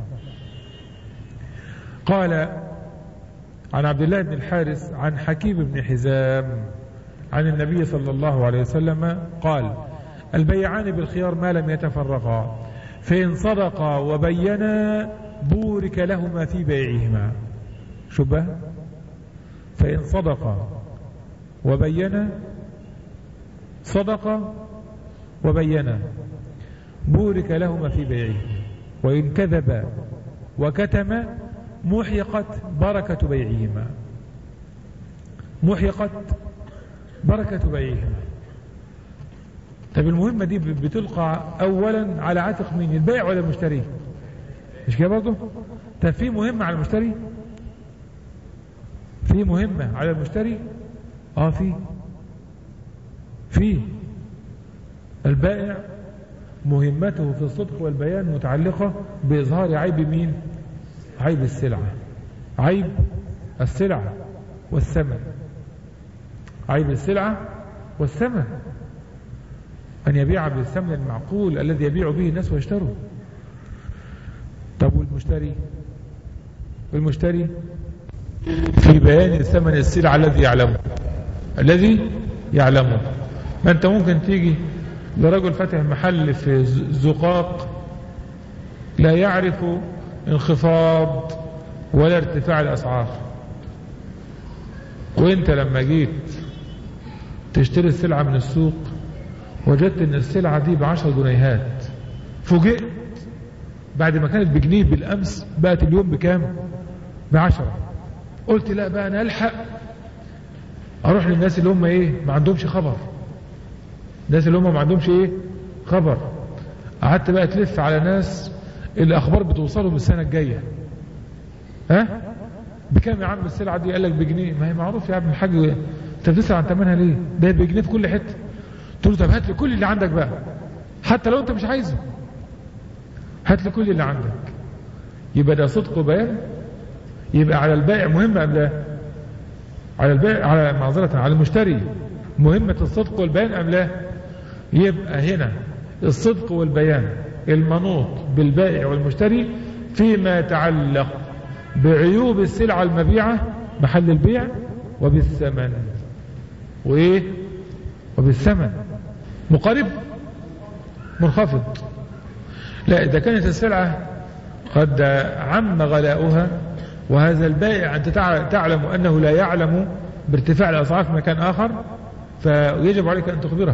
[SPEAKER 2] قال عن عبد الله بن الحارث عن حكيم بن حزام عن النبي صلى الله عليه وسلم قال: البيعان بالخيار ما لم يتفرقا، فإن صدقا وبينا بورك لهما في بيعهما. شبه، فإن صدقا وبينا بورك لهما في بيعهما، وإن كذبا وكتما محقت بركة بيعهما. طب المهمة دي بتلقى أولا على عاتق مين؟ البائع ولا المشتري؟ مش كده برضه؟ طب في مهمة على المشتري؟ في البائع مهمته في الصدق والبيان متعلقة بإظهار عيب مين؟ عيب السلعة والثمن. أن يبيع بالثمن المعقول الذي يبيع به الناس ويشتروا. طب والمشتري في بيان ثمن السلعة الذي يعلمه. ما أنت ممكن تيجي لرجل فتح محل في زقاق لا يعرف انخفاض ولا ارتفاع الأسعار، وانت لما جيت تشتري السلعة من السوق وجدت ان السلعة دي ب10 جنيهات، فوجئت بعد ما كانت بجنيه بالأمس بقت اليوم بكام؟ ب10. قلت لا بقى أنا ألحق أروح للناس اللي هم ما عندهمش خبر، الناس اللي هم ما عندهمش خبر. قعدت بقى تلف على ناس الأخبار بتوصلهم السنة الجاية. بكام يا عم السلعة دي؟ قال لك بجنيه. ما هي معروف يا ابن الحاج، انت بتسأل عن ثمنها ليه؟ ده بجنيه في كل حتة. تقول له طب هات لي كل اللي عندك بقى، حتى لو انت مش عايزه هات لي كل اللي عندك. يبقى ده صدق وبيان. يبقى على البائع مهمة أم لا؟ على المشتري مهمة الصدق والبيان أم لا؟ يبقى هنا الصدق والبيان المنوط بالبائع والمشتري فيما يتعلق بعيوب السلعة المبيعة محل البيع وبالثمن وإيه وبالثمن مقارب منخفض. لا إذا كانت السلعة قد عم غلاؤها وهذا البائع أنت تعلم أنه لا يعلم بارتفاع الأسعار في مكان آخر فيجب عليك أن تخبره.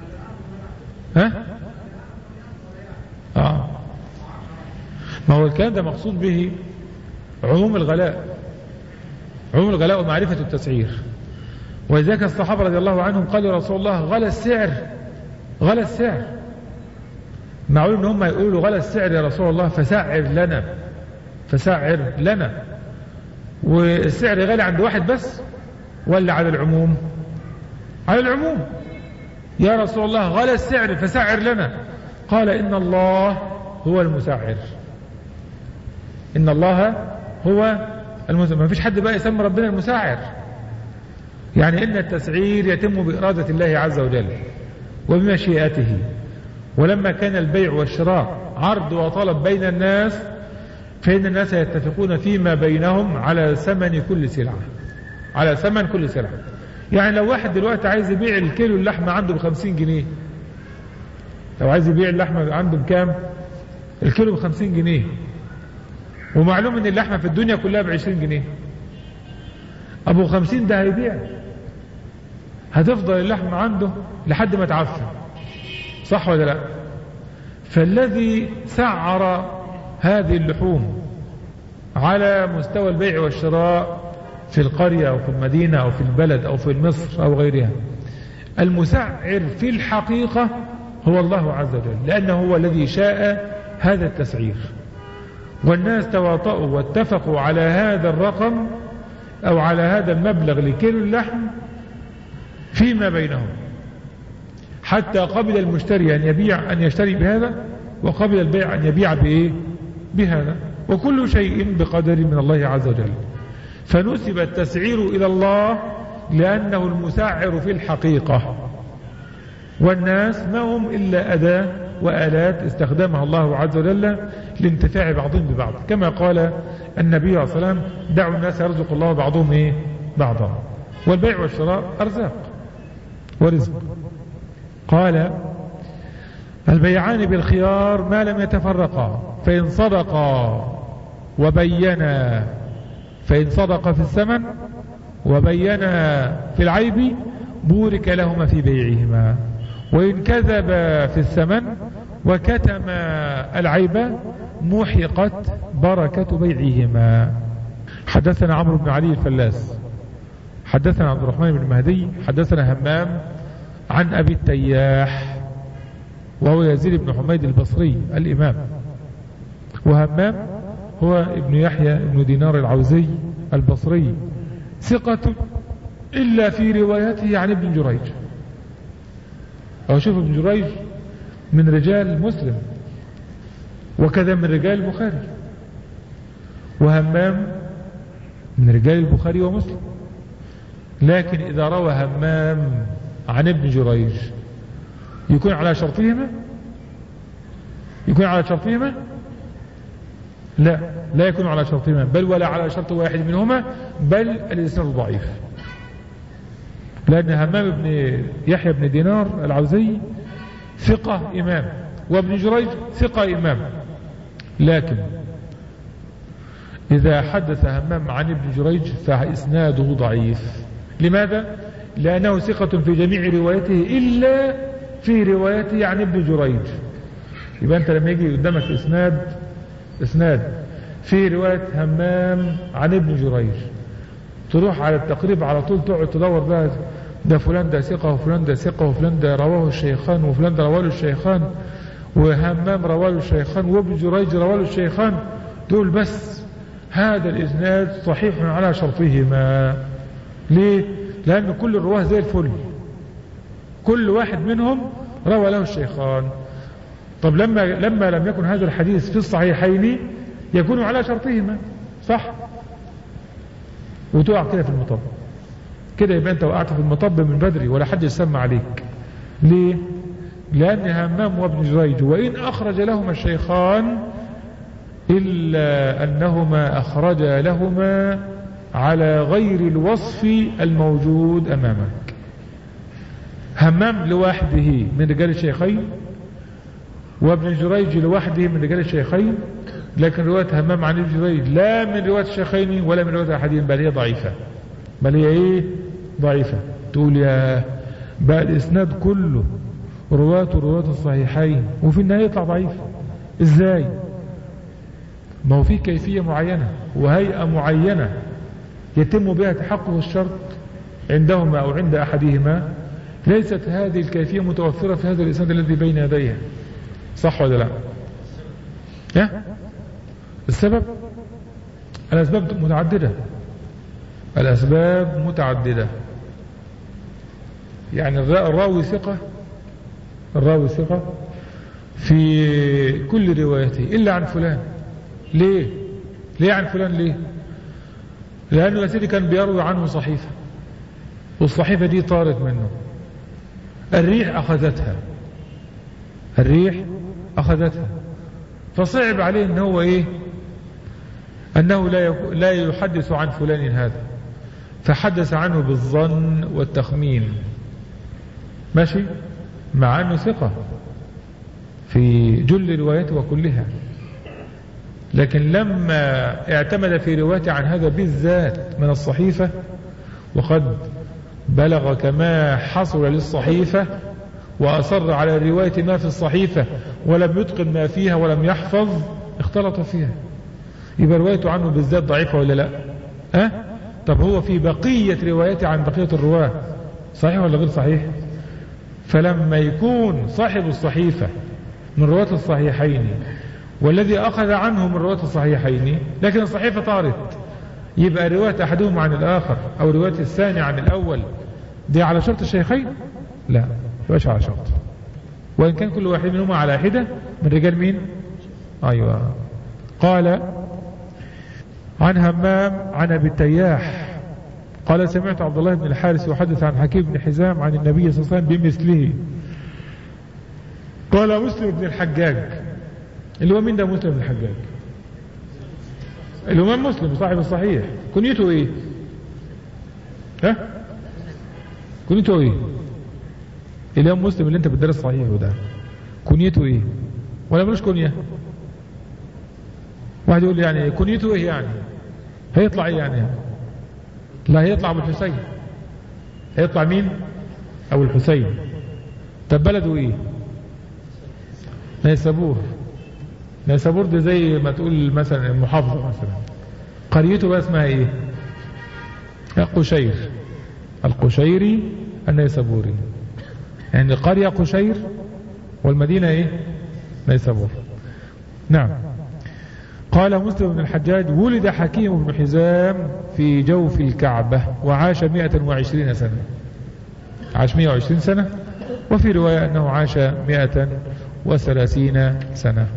[SPEAKER 2] ما هو الكلام ده مقصود به عموم الغلاء ومعرفة التسعير. ولذلك الصحابة رضي الله عنهم قالوا رسول الله غلى السعر. معقول ان هم يقولوا غلى السعر يا رسول الله فسعر لنا والسعر غالي عند واحد بس ولا على العموم؟ على العموم. يا رسول الله غلى السعر فسعر لنا. قال إن الله هو المسعر. إن الله هو المسعر. ما فيش حد بقى يسمى ربنا المسعر. يعني إن التسعير يتم بإرادة الله عز وجل وبمشيئته. ولما كان البيع والشراء عرض وطلب بين الناس فإن الناس يتفقون فيما بينهم على ثمن كل سلعة. يعني لو واحد دلوقتي عايز يبيع الكيلو اللحمة عنده ب50 جنيه، لو عايز يبيع اللحمة عنده بكام؟ الكيلو ب50 جنيه، ومعلوم ان اللحمة في الدنيا كلها ب20 جنيه. ابو 50 ده هيبيع، هتفضل اللحمة عنده لحد ما تعفن، صح ولا لا؟ فالذي سعر هذه اللحوم على مستوى البيع والشراء في القرية أو في المدينة أو في البلد أو في مصر أو غيرها، المسعر في الحقيقة هو الله عز وجل، لأنه هو الذي شاء هذا التسعير. والناس تواطؤوا واتفقوا على هذا الرقم أو على هذا المبلغ لكيلو اللحم فيما بينهم، حتى قبل المشتري أن يشتري بهذا، وقبل البيع أن يبيع بهذا، وكل شيء بقدر من الله عز وجل. فنسب التسعير إلى الله لأنه المسعر في الحقيقة، والناس ما هم إلا أداة وآلات استخدمها الله عز وجل لانتفاع بعضهم ببعض، كما قال النبي عليه الصلاة والسلام: دعوا الناس يرزق الله بعضهم بعضا. والبيع والشراء أرزاق ورزق. قال: البيعان بالخيار ما لم يتفرقا، فإن صدقا وبينا، فإن صدق في الثمن وبينا في العيب بورك لهما في بيعهما، وإن كذب في الثمن وكتم العيب محقت بركة بيعهما. حدثنا عمرو بن علي الفلاس حدثنا عبد الرحمن بن مهدي حدثنا همام عن أبي التياح وهو يزيد بن حميد البصري الإمام، وهمام هو ابن يحيى ابن دينار العوزي البصري، ثقة إلا في روايته عن ابن جريج. أو شوف ابن جريج من رجال مسلم وكذا من رجال البخاري، وهمام من رجال البخاري ومسلم، لكن إذا روى همام عن ابن جريج يكون على شرطهما؟ لا يكون على شرطهما، بل ولا على شرط واحد منهما، بل الإسناد ضعيف، لأن همام بن يحيى بن دينار العوزي ثقة إمام، وابن جريج ثقة إمام، لكن إذا حدث همام عن ابن جريج فإسناده ضعيف. لماذا؟ لأنه ثقة في جميع روايته إلا في روايته عن ابن جريج. يبقى أنت لما يجي قدامك إسناد في رواية همام عن ابن جريج، تروح على التقريب على طول تقعد تدور بقى ده فلان ده ثقة وفلان ده ثقة وفلان ده رواه الشيخان وفلان ده رواه الشيخان وهمام رواه الشيخان وابن جريج رواه الشيخان، دول بس هذا الإسناد صحيح على شرطهما. ليه؟ لأن كل الرواه زي الفل، كل واحد منهم روى له الشيخان. طب لما لم يكن هذا الحديث في الصحيحين يكون على شرطهما، صح؟ وتقع كده في المطب كده، يبقى انت وقعت في المطب من بدري ولا حد يسمى عليك. ليه؟ لأن همام وابن جريج وإن أخرج لهما الشيخان إلا أنهما أخرج لهما على غير الوصف الموجود أمامك. همام لوحده من رجال الشيخين، وابن جريج لوحده من رجال الشيخين، لكن رواية همام عن ابن جريج لا من رواية الشيخين ولا من رواية أحدهم، بل هي ضعيفة. بل هي إيه؟ ضعيفة. تقول يا بقى الإسناد كله رواة الصحيحين وفي النهاية يطلع ضعيف إزاي؟ ما هو في كيفية معينة وهيئة معينة يتم بها تحقق الشرط عندهما أو عند أحدهما، ليست هذه الكيفية متوفرة في هذا الإسناد الذي بين يديها. صح ولا لا؟ السبب الأسباب متعددة. الأسباب متعددة. يعني الراوي ثقة في كل روايته إلا عن فلان. ليه عن فلان؟ ليه؟ لأنه يا سيدي كان بيروي عنه صحيفة، والصحيفة دي طارت منه، الريح أخذتها، فصعب عليه أنه هو إيه؟ أنه لا يحدث عن فلان هذا، فحدث عنه بالظن والتخمين. ماشي؟ مع أنه ثقة في جل روايته وكلها، لكن لما اعتمد في روايته عن هذا بالذات من الصحيفة، وقد بلغ كما حصل للصحيفة وأصر على الرواية ما في الصحيفة ولم يتقن ما فيها ولم يحفظ، اختلط فيها، يبقى روايته عنه بالذات ضعيفة ولا لا؟ طب هو في بقية روايته عن بقية الرواة صحيح ولا غير صحيح؟ فلما يكون صاحب الصحيفة من رواة الصحيحين والذي أخذ عنه من رواة الصحيحين لكن الصحيفة طارت، يبقى رواية أحدهم عن الآخر أو رواية الثاني عن الأول دي على شرط الشيخين؟ لا، مش على شرط، وإن كان كل واحد منهما على حدة من رجال مين؟ أيوة. قال عن همام عن أبي التياح قال سمعت عبد الله بن الحارث يحدث عن حكيم بن حزام عن النبي صلى الله عليه وسلم بمثله. قال مسلم بن الحجاج، اللي هو مين ده مسلم بن الحجاج؟ الإمام مسلم صاحب الصحيح. كنيته ايه؟ كنيته ايه؟ الإمام مسلم اللي انت بتدرس صحيح وده كنيته ايه؟ ولا ملوش كنية؟ واحد يقول يعني كنيته ايه يعني؟ هيطلع ايه يعني؟ لا، هيطلع ابو الحسين. هيطلع مين؟ ابو الحسين. طب بلده ايه؟ نيسابور دي زي ما تقول مثلا المحافظة مثلا. قريته بقى اسمها ايه؟ قشير، القشيري النيسابوري، يعني قرية قشير والمدينة ايه؟ نيسابور. نعم. قال مسلم بن الحجاج ولد حكيم بن حزام في جوف الكعبة وعاش 120 سنة. عاش 120 سنة، وفي رواية أنه عاش 130 سنة.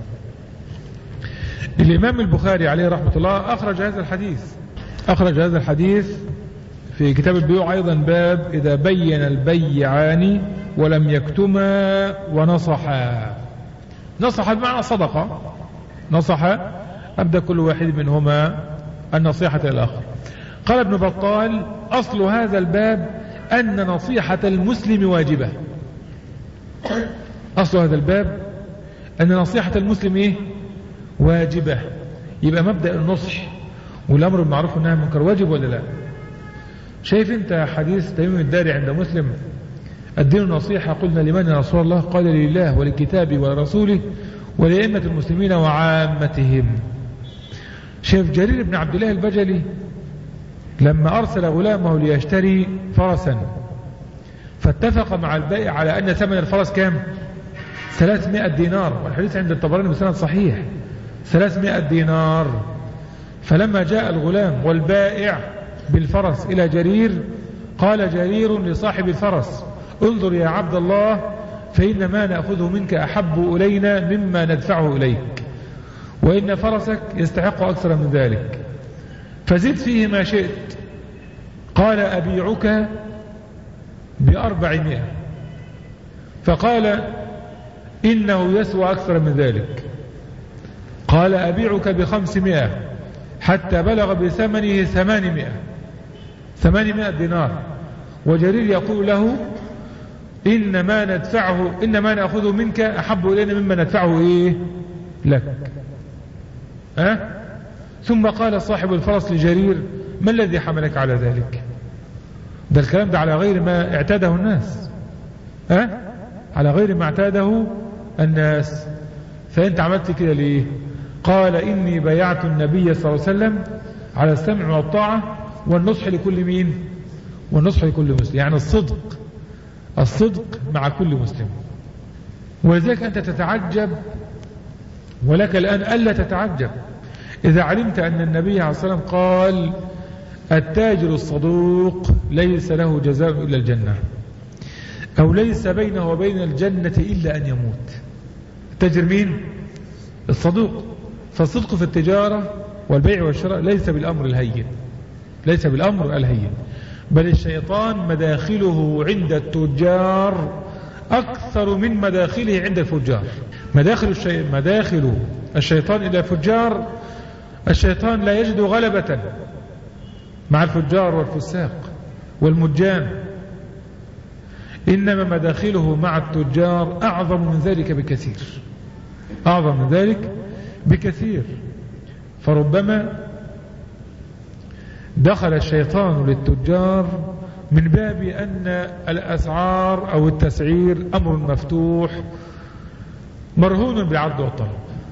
[SPEAKER 2] الإمام البخاري عليه رحمة الله أخرج هذا الحديث في كتاب البيوع أيضا، باب إذا بين البيعان ولم يكتما ونصحا. نصح بمعنى صدقة، نصح أبدأ كل واحد منهما النصيحة الآخر. قال ابن بطال أصل هذا الباب أن نصيحة المسلم واجبة. أصل هذا الباب أن نصيحة المسلم إيه؟ واجبة. يبقى مبدأ النصح والأمر بالمعروف والنهي عن المنكر واجب ولا لا؟ شايف أنت حديث تميم الداري عند مسلم الدين النصيحة، قلنا لمن يا رسول الله؟ قال لله وللكتاب ولرسوله ولأئمة المسلمين وعامتهم. شايف جرير بن عبد الله البجلي لما أرسل غلامه ليشتري فرسا، فاتفق مع البائع على أن ثمن الفرس كام؟ 300 دينار، والحديث عند الطبراني بسند صحيح، 300 دينار. فلما جاء الغلام والبائع بالفرس إلى جرير، قال جرير لصاحب الفرس انظر يا عبد الله، فإن ما نأخذه منك أحب إلينا مما ندفعه إليك، وإن فرسك يستحق أكثر من ذلك، فزد فيه ما شئت. قال أبيعك ب400. فقال إنه يسوى أكثر من ذلك. قال أبيعك ب500 حتى بلغ بثمنه 800 دينار. وجرير يقول له إنما نأخذه منك أحب إلينا مما ندفعه لك. ثم قال صاحب الفرس لجرير ما الذي حملك على ذلك؟ ده الكلام ده على غير ما اعتاده الناس، على غير ما اعتاده الناس. فأنت عملت كده ليه؟ قال إني بايعت النبي صلى الله عليه وسلم على السمع والطاعة والنصح لكل مين؟ والنصح لكل مسلم، يعني الصدق مع كل مسلم. ولذلك أنت تتعجب، ولك الآن ألا تتعجب إذا علمت أن النبي عليه الصلاة والسلام قال التاجر الصدوق ليس له جزاء إلا الجنة، أو ليس بينه وبين الجنة إلا أن يموت. التاجر مين؟ الصدوق. فالصدق في التجارة والبيع والشراء ليس بالأمر الهين، ليس بالأمر الهين، بل الشيطان مداخله عند التجار أكثر من مداخله عند الفجار. مداخل الشيطان إلى الفجار، الشيطان لا يجد غلبة مع الفجار والفساق والمجان، إنما مداخله مع التجار أعظم من ذلك بكثير، أعظم من ذلك بكثير. فربما دخل الشيطان للتجار من باب أن الأسعار أو التسعير أمر مفتوح مرهون بالعرض والطلب،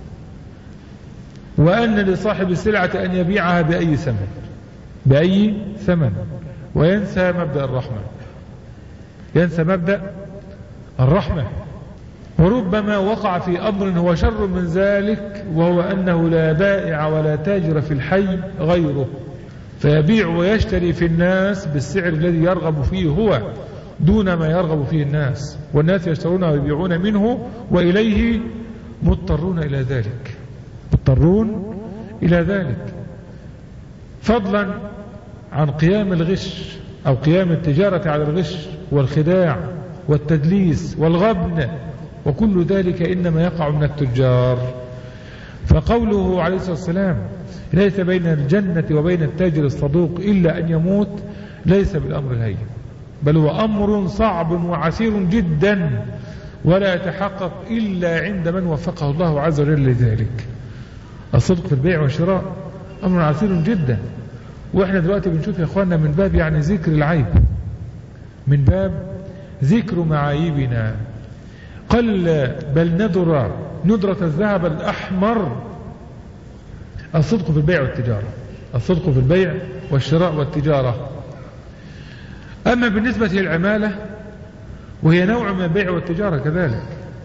[SPEAKER 2] وأن لصاحب السلعة أن يبيعها بأي ثمن، وينسى مبدأ الرحمة، ينسى مبدأ الرحمة. وربما وقع في أمر هو شر من ذلك، وهو أنه لا بائع ولا تاجر في الحي غيره، فيبيع ويشتري في الناس بالسعر الذي يرغب فيه هو دون ما يرغب فيه الناس، والناس يشترون ويبيعون منه وإليه مضطرون إلى ذلك، مضطرون إلى ذلك. فضلا عن قيام الغش أو قيام التجارة على الغش والخداع والتدليس والغبن، وكل ذلك إنما يقع من التجار. فقوله عليه الصلاة والسلام ليس بين الجنة وبين التاجر الصدوق إلا أن يموت ليس بالأمر الهين، بل هو أمر صعب وعسير جدا، ولا يتحقق إلا عند من وفقه الله عز وجل لذلك. الصدق في البيع والشراء أمر عسير جدا. وإحنا دلوقتي بنشوف يا أخواننا من باب يعني ذكر العيب، من باب ذكر معايبنا، قل بل ندرة الذهب الأحمر الصدق في البيع والتجارة، الصدق في البيع والشراء والتجارة. أما بالنسبة للعمالة وهي نوع من البيع والتجارة كذلك،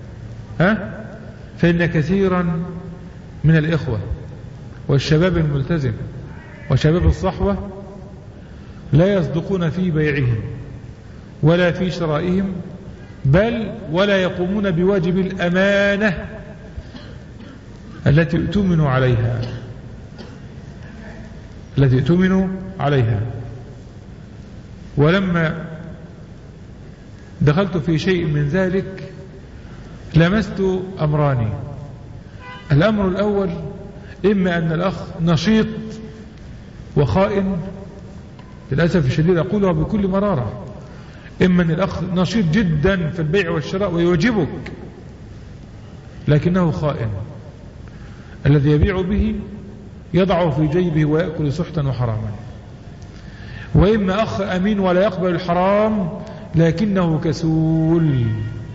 [SPEAKER 2] فإن كثيرا من الإخوة والشباب الملتزم وشباب الصحوة لا يصدقون في بيعهم ولا في شرائهم، بل ولا يقومون بواجب الأمانة التي اؤتمنوا عليها. ولما دخلت في شيء من ذلك لمست أمران. الأمر الأول إما أن الأخ نشيط وخائن، للأسف الشديد أقولها بكل مرارة، إما أن الأخ نشيط جدا في البيع والشراء ويعجبك لكنه خائن، الذي يبيع به يضعه في جيبه ويأكل سحتا وحراما. وإما أخ أمين ولا يقبل الحرام لكنه كسول،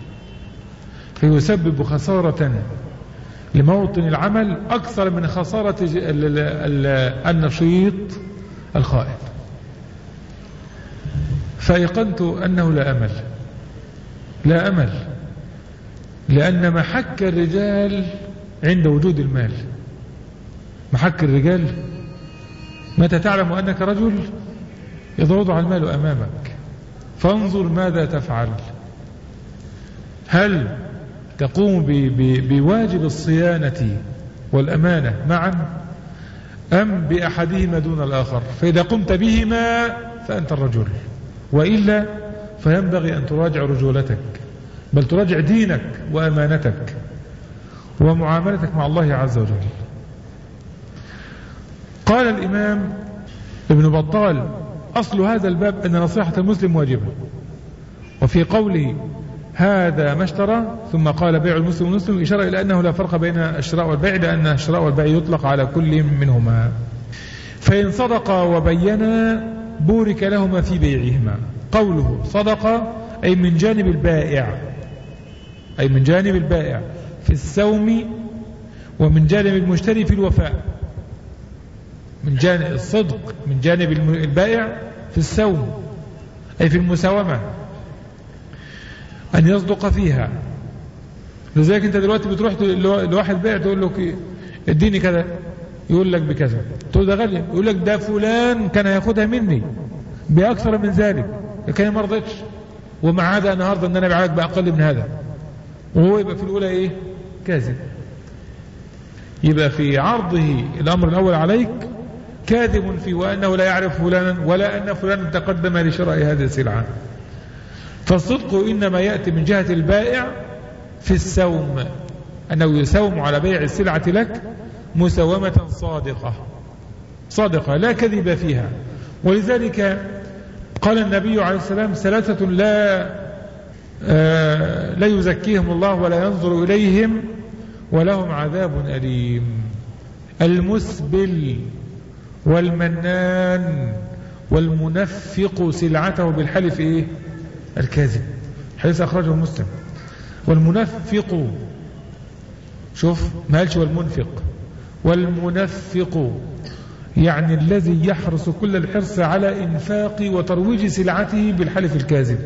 [SPEAKER 2] فيسبب خسارة لموطن العمل أكثر من خسارة النشيط الخائن. فأيقنت أنه لا أمل، لأن محك الرجال عند وجود المال. محك الرجال متى تعلم أنك رجل يضع المال أمامك، فانظر ماذا تفعل. هل تقوم بواجب الصيانة والأمانة معا، أم بأحدهما دون الآخر؟ فإذا قمت بهما فأنت الرجل، وإلا فينبغي أن تراجع رجولتك، بل تراجع دينك وأمانتك ومعاملتك مع الله عز وجل. قال الإمام ابن بطال: أصل هذا الباب أن نصيحة المسلم واجبة. وفي قوله هذا ما اشترى ثم قال بيع المسلم والمسلم إشارة إلى أنه لا فرق بين الشراء والبيع، لأن الشراء والبيع يطلق على كل منهما. فإن صدقا وبينا بورك لهما في بيعهما. قوله صدقا أي من جانب البائع، أي من جانب البائع في السوم، ومن جانب المشتري في الوفاء. من جانب الصدق من جانب البائع في السوم أي في المساومة، أن يصدق فيها. لذلك أنت دلوقتي بتروح لواحد بائع تقول له اديني كذا، يقول لك بكذا، تقول ده غالي، يقول لك ده فلان كان هياخدها مني بأكثر من ذلك لكن ما رضيتش، ومع هذا النهارده ان انا بعالج بأقل من هذا، وهو يبقى في الأولى ايه؟ كاذب. يبقى في عرضه الأمر الأول عليك كاذب فيه، وأنه لا يعرف فلانا ولا أن فلانا تقدم لشراء هذه السلعة. فالصدق إنما يأتي من جهة البائع في السوم، أنه يسوم على بيع السلعة لك مسومة صادقة لا كذب فيها. ولذلك قال النبي عليه السلام: ثلاثة لا يزكيهم الله ولا ينظر إليهم ولهم عذاب أليم: المسبل والمنان والمنفق سلعته بالحلف إيه؟ الكاذب. حديث أخرجه مسلم. والمنفق، شوف ما قالش والمنفق، والمنفق يعني الذي يحرص كل الحرص على إنفاق وترويج سلعته بالحلف الكاذب،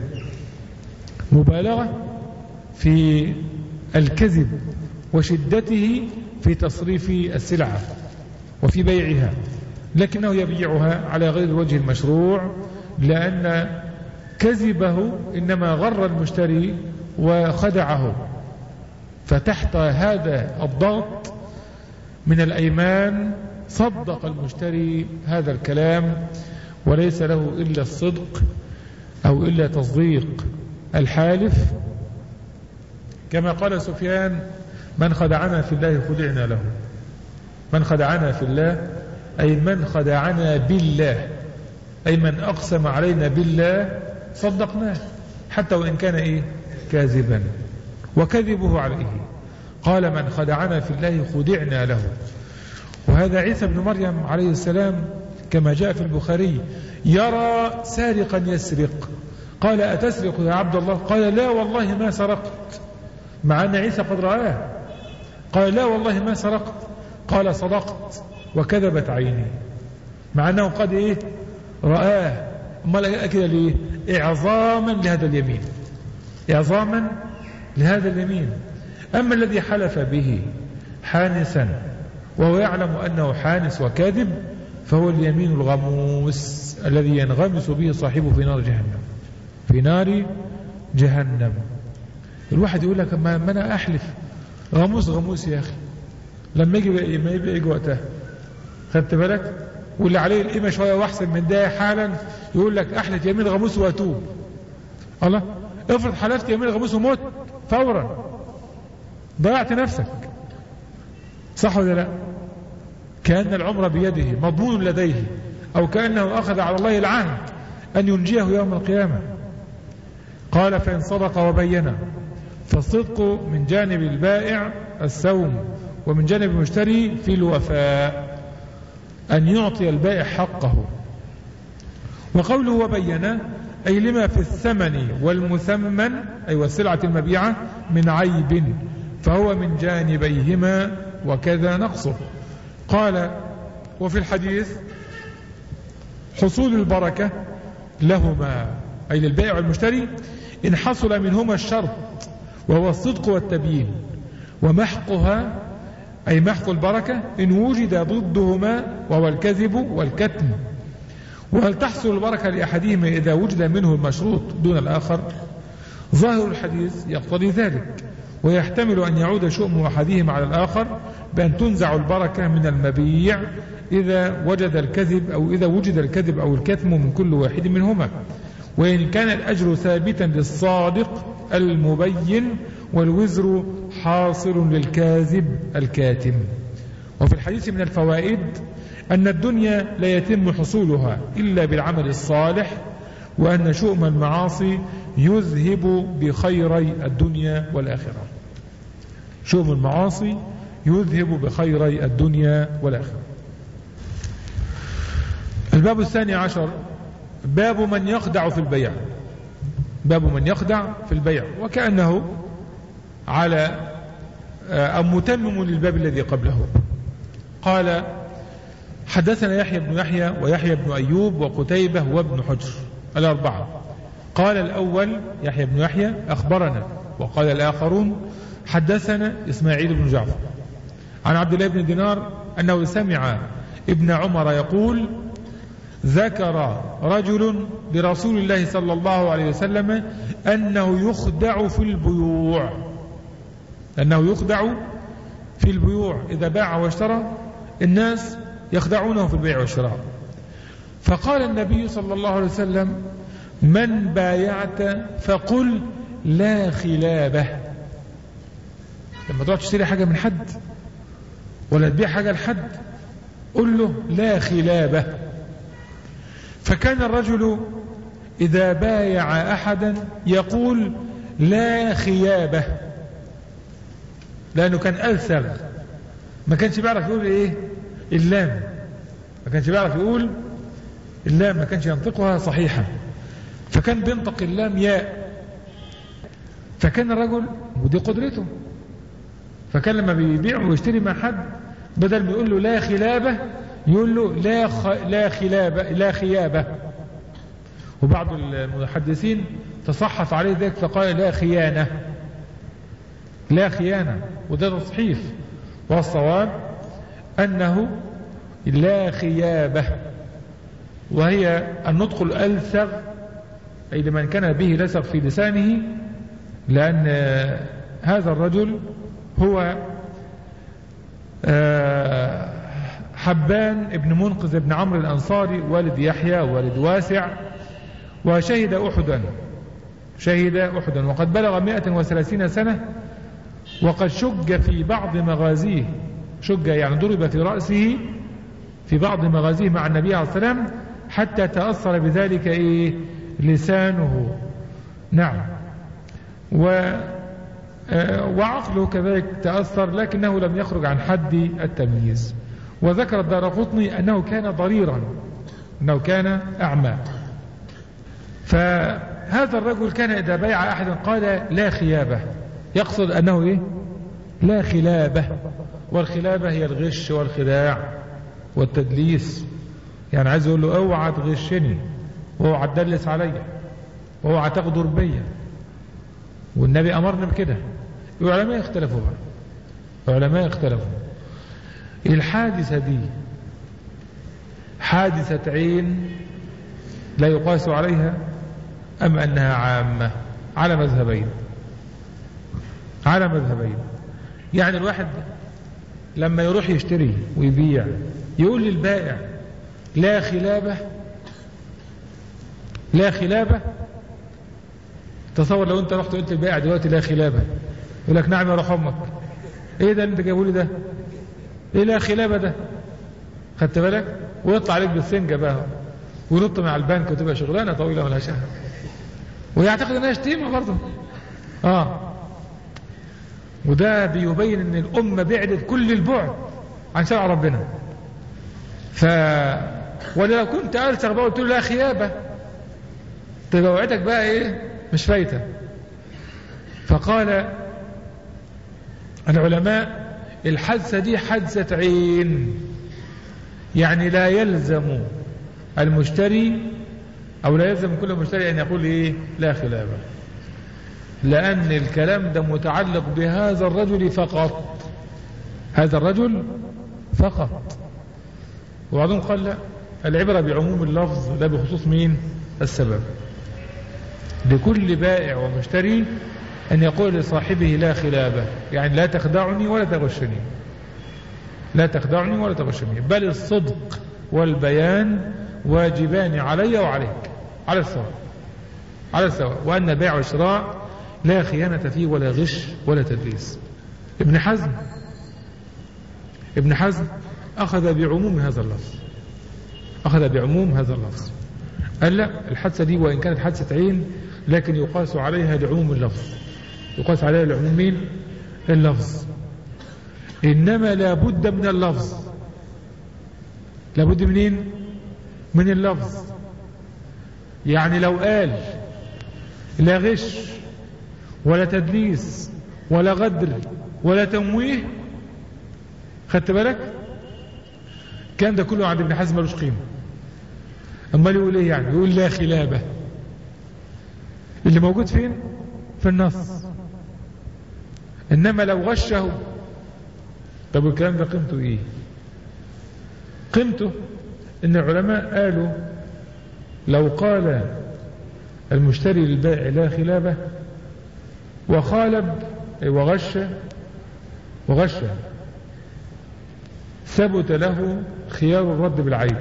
[SPEAKER 2] مبالغة في الكذب وشدته في تصريف السلعة وفي بيعها، لكنه يبيعها على غير الوجه المشروع، لأن كذبه إنما غر المشتري وخدعه. فتحت هذا الضغط من الأيمان صدق المشتري هذا الكلام، وليس له إلا الصدق أو إلا تصديق الحالف. كما قال سفيان: من خدعنا في الله خدعنا له. من خدعنا في الله أي من خدعنا بالله، أي من أقسم علينا بالله صدقناه حتى وإن كان إيه؟ كاذبا، وكذبه عليه. قال: من خدعنا في الله خدعنا له. وهذا عيسى بن مريم عليه السلام كما جاء في البخاري يرى سارقا يسرق، قال: أتسرق يا عبد الله؟ قال: لا والله ما سرقت، مع أن عيسى قد رآه. قال: لا والله ما سرقت. قال: صدقت وكذبت عيني، مع أنه قد إيه؟ رآه. أما كده ليه؟ إعظاما لهذا اليمين، إعظاما لهذا اليمين. أما الذي حلف به حانسا وهو يعلم أنه حانس وكاذب فهو اليمين الغموس الذي ينغمس به صاحبه في نار جهنم، في نار جهنم. الواحد يقول لك ما أنا أحلف غموس يا أخي، لما يجي وقتها، خدت بالك؟ واللي عليه القيمة شوية واحسن من ده حالا يقول لك أحلف يمين غموس وأتوب. الله، افرض حلفت يمين غموس وموت فورا، ضيعت نفسك، صح ولا لا؟ كأن العمر بيده مضمون لديه، أو كأنه أخذ على الله العهد أن ينجيه يوم القيامة. قال: فإن صدق وبين. فالصدق من جانب البائع السوم، ومن جانب المشتري في الوفاء، أن يعطي البائع حقه. وقوله وبين أي لما في الثمن والمثمن أي والسلعة المبيعة من عيب، فهو من جانبيهما وكذا نقصه. قال: وفي الحديث حصول البركة لهما أي للبائع والمشتري إن حصل منهما الشرط وهو الصدق والتبيين، ومحقها أي محق البركة إن وجد ضدهما وهو الكذب والكتم. وهل تحصل البركة لأحدهما إذا وجد منه المشروط دون الآخر؟ ظاهر الحديث يقتضي ذلك، ويحتمل أن يعود شؤم أحدهما على الآخر بأن تنزع البركة من المبيع إذا وجد الكذب أو الكتم من كل واحد منهما. وإن كان الأجر ثابتا للصادق المبين والوزر حاصل للكاذب الكاتم. وفي الحديث من الفوائد أن الدنيا لا يتم حصولها إلا بالعمل الصالح، وأن شؤم المعاصي يذهب بخيري الدنيا والآخرة. شؤم المعاصي يذهب بخيري الدنيا والآخرة. الباب الثاني عشر باب من يخدع في البيع. باب من يخدع في البيع، وكأنه على أو متمم للباب الذي قبله. قال: حدثنا يحيى بن يحيى ويحيى بن أيوب وقتيبة وابن حجر الأربعة. قال الأول يحيى بن يحيى أخبرنا، وقال الآخرون حدثنا إسماعيل بن جعفر عن عبد الله بن دينار أنه سمع ابن عمر يقول: ذكر رجل لرسول الله صلى الله عليه وسلم أنه يخدع في البيوع، أنه يخدع في البيوع، إذا باع واشترى الناس يخدعونه في البيع والشراء. فقال النبي صلى الله عليه وسلم: من بايعت فقل لا خلابه. لما تروح تشتري حاجة من حد ولا تبيع حاجة لحد قل له لا خلابه. فكان الرجل إذا بايع أحدا يقول لا خيابه، لأنه كان ألسغ، ما كانش بيعرف يقول إيه اللام، ما كانش بيعرف يقول اللام، ما كانش ينطقها صحيحا، فكان بينطق اللام ياء. فكان الرجل ودي قدرته، فكان لما بيبيع ويشتري مع حد بدل ما يقول له لا خلابه يقول له لا خلابه لا خيابه. وبعض المحدثين تصحف عليه ذلك فقال لا خيانه، لا خيانه، وده تصحيف، والصواب أنه لا خيابه، وهي النطق الألسغ، أي لمن كان به لسغ في لسانه، لأن هذا الرجل هو حبان ابن منقذ ابن عمرو الأنصاري والد يحيى والد واسع، وشهد أحدا وقد بلغ 130 سنة، وقد شج في بعض مغازيه، شج يعني ضرب في رأسه في بعض مغازيه مع النبي عليه الصلاة والسلام حتى تأثر بذلك لسانه. نعم، وعقله كذلك تأثر، لكنه لم يخرج عن حد التمييز. وذكر الدارقطني أنه كان ضريرا، أنه كان أعمى. فهذا الرجل كان إذا بيع أحدا قال لا خيابة، يقصد أنه لا خلابة، والخلابة هي الغش والخداع والتدليس، يعني عايز يقول له اوعى تغشني، واوعى تدلس عليا، واوعى تغدر بيا. والنبي أمرنا بكده. العلماء اختلفوا بقى، العلماء اختلفوا الحادثة دي حادثة عين لا يقاس عليها أم أنها عامة؟ على مذهبين، على مذهبين. يعني الواحد لما يروح يشتري ويبيع يقول للبائع لا خلابة، لا خلابة. تصور لو انت رحت قلت للبائع دلوقتي لا خلابة، يقول لك نعم يا روح امك، ايه ده اللي انت جايبه لي ده؟ ايه لا خلابة ده؟ خدت بالك؟ ويطلع عليك بالسنجة بقى ونط مع البنك وتبقى شغلانة طويلة ملهاش شهر، ويعتقد انها شتيمة برضه. وده بيبين ان الامة بعدت كل البعد عن شرع ربنا. ولو كنت ألسغ بقى قلت له لا خيابة تبقى وعدك بقى مش فايتة. فقال العلماء الحادثة دي حادثة عين، يعني لا يلزم المشتري أو لا يلزم كل مشتري أن يقول لا خلابة، لأن الكلام ده متعلق بهذا الرجل فقط، هذا الرجل فقط. وبعضهم قال لا، العبرة بعموم اللفظ لا بخصوص مين؟ السبب. لكل بائع ومشتري أن يقول لصاحبه لا خلابة، يعني لا تخدعني ولا تغشني، لا تخدعني ولا تغشني، بل الصدق والبيان واجبان علي وعليك على السواء، على السواء. وأن البيع والشراء لا خيانة فيه ولا غش ولا تدليس. ابن حزم أخذ بعموم هذا اللفظ، قال لا، الحادثة دي وإن كانت حادثة عين لكن يقاس عليها لعموم مين؟ اللفظ. إنما لابد من اللفظ. لابد منين؟ من اللفظ. يعني لو قال لا غش ولا تدليس ولا غدر ولا تمويه، خدت بالك؟ كان ده كله عند ابن حزم ملوش قيمة. امال يقول ايه يعني؟ يقول لا خلابة. اللي موجود فين؟ في النص. انما لو غشه، طب الكلام ده قيمته ايه؟ قيمته ان العلماء قالوا لو قال المشتري للبائع لا خلابة وخالب وغش ثبت له خيار الرد بالعيب.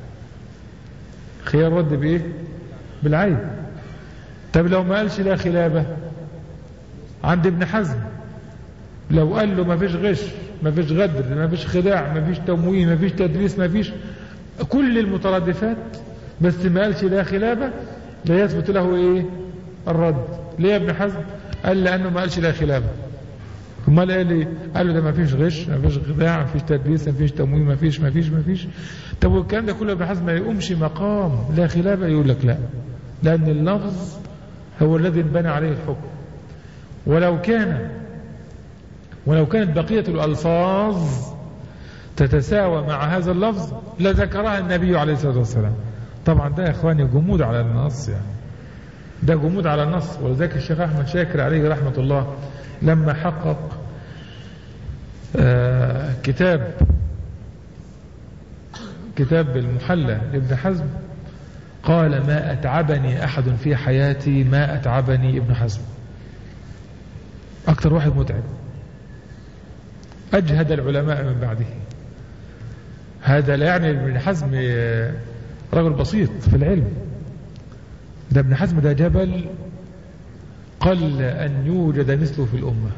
[SPEAKER 2] خيار الرد بايه؟ بالعيب. طب لو ما قالش لا خلابة عند ابن حزم، لو قال له ما فيش غش، ما فيش غدر، ما فيش خداع، ما فيش تمويه، ما فيش تدليس، ما فيش كل المترادفات، بس ما قالش لا خلابة، لا يثبت له ايه؟ الرد. ليه يا ابن حزم؟ قال لأنه ما قالش لا خلابة. امال قال ايه؟ قال له ده ما فيش غش، ما فيش خداع، ما فيش تدليس، ما فيش تمويه، ما فيش. طب والكلام ده كله ابن حزم ما يقومش مقام لا خلابة؟ يقول لك لا، لأن اللفظ هو الذي انبنى عليه الحكم. ولو كانت بقية الألفاظ تتساوى مع هذا اللفظ لذكرها النبي عليه الصلاة والسلام. طبعا ده يا إخواني جمود على النص، يعني ده جمود على النص. ولذلك الشيخ أحمد شاكر عليه رحمة الله لما حقق كتاب المحلى لابن حزم قال ما أتعبني أحد في حياتي ما أتعبني ابن حزم. أكثر واحد متعب، أجهد العلماء من بعده. هذا لا يعني ابن حزم رجل بسيط في العلم، ده ابن حزم ده جبل قل أن يوجد مثله في الأمة،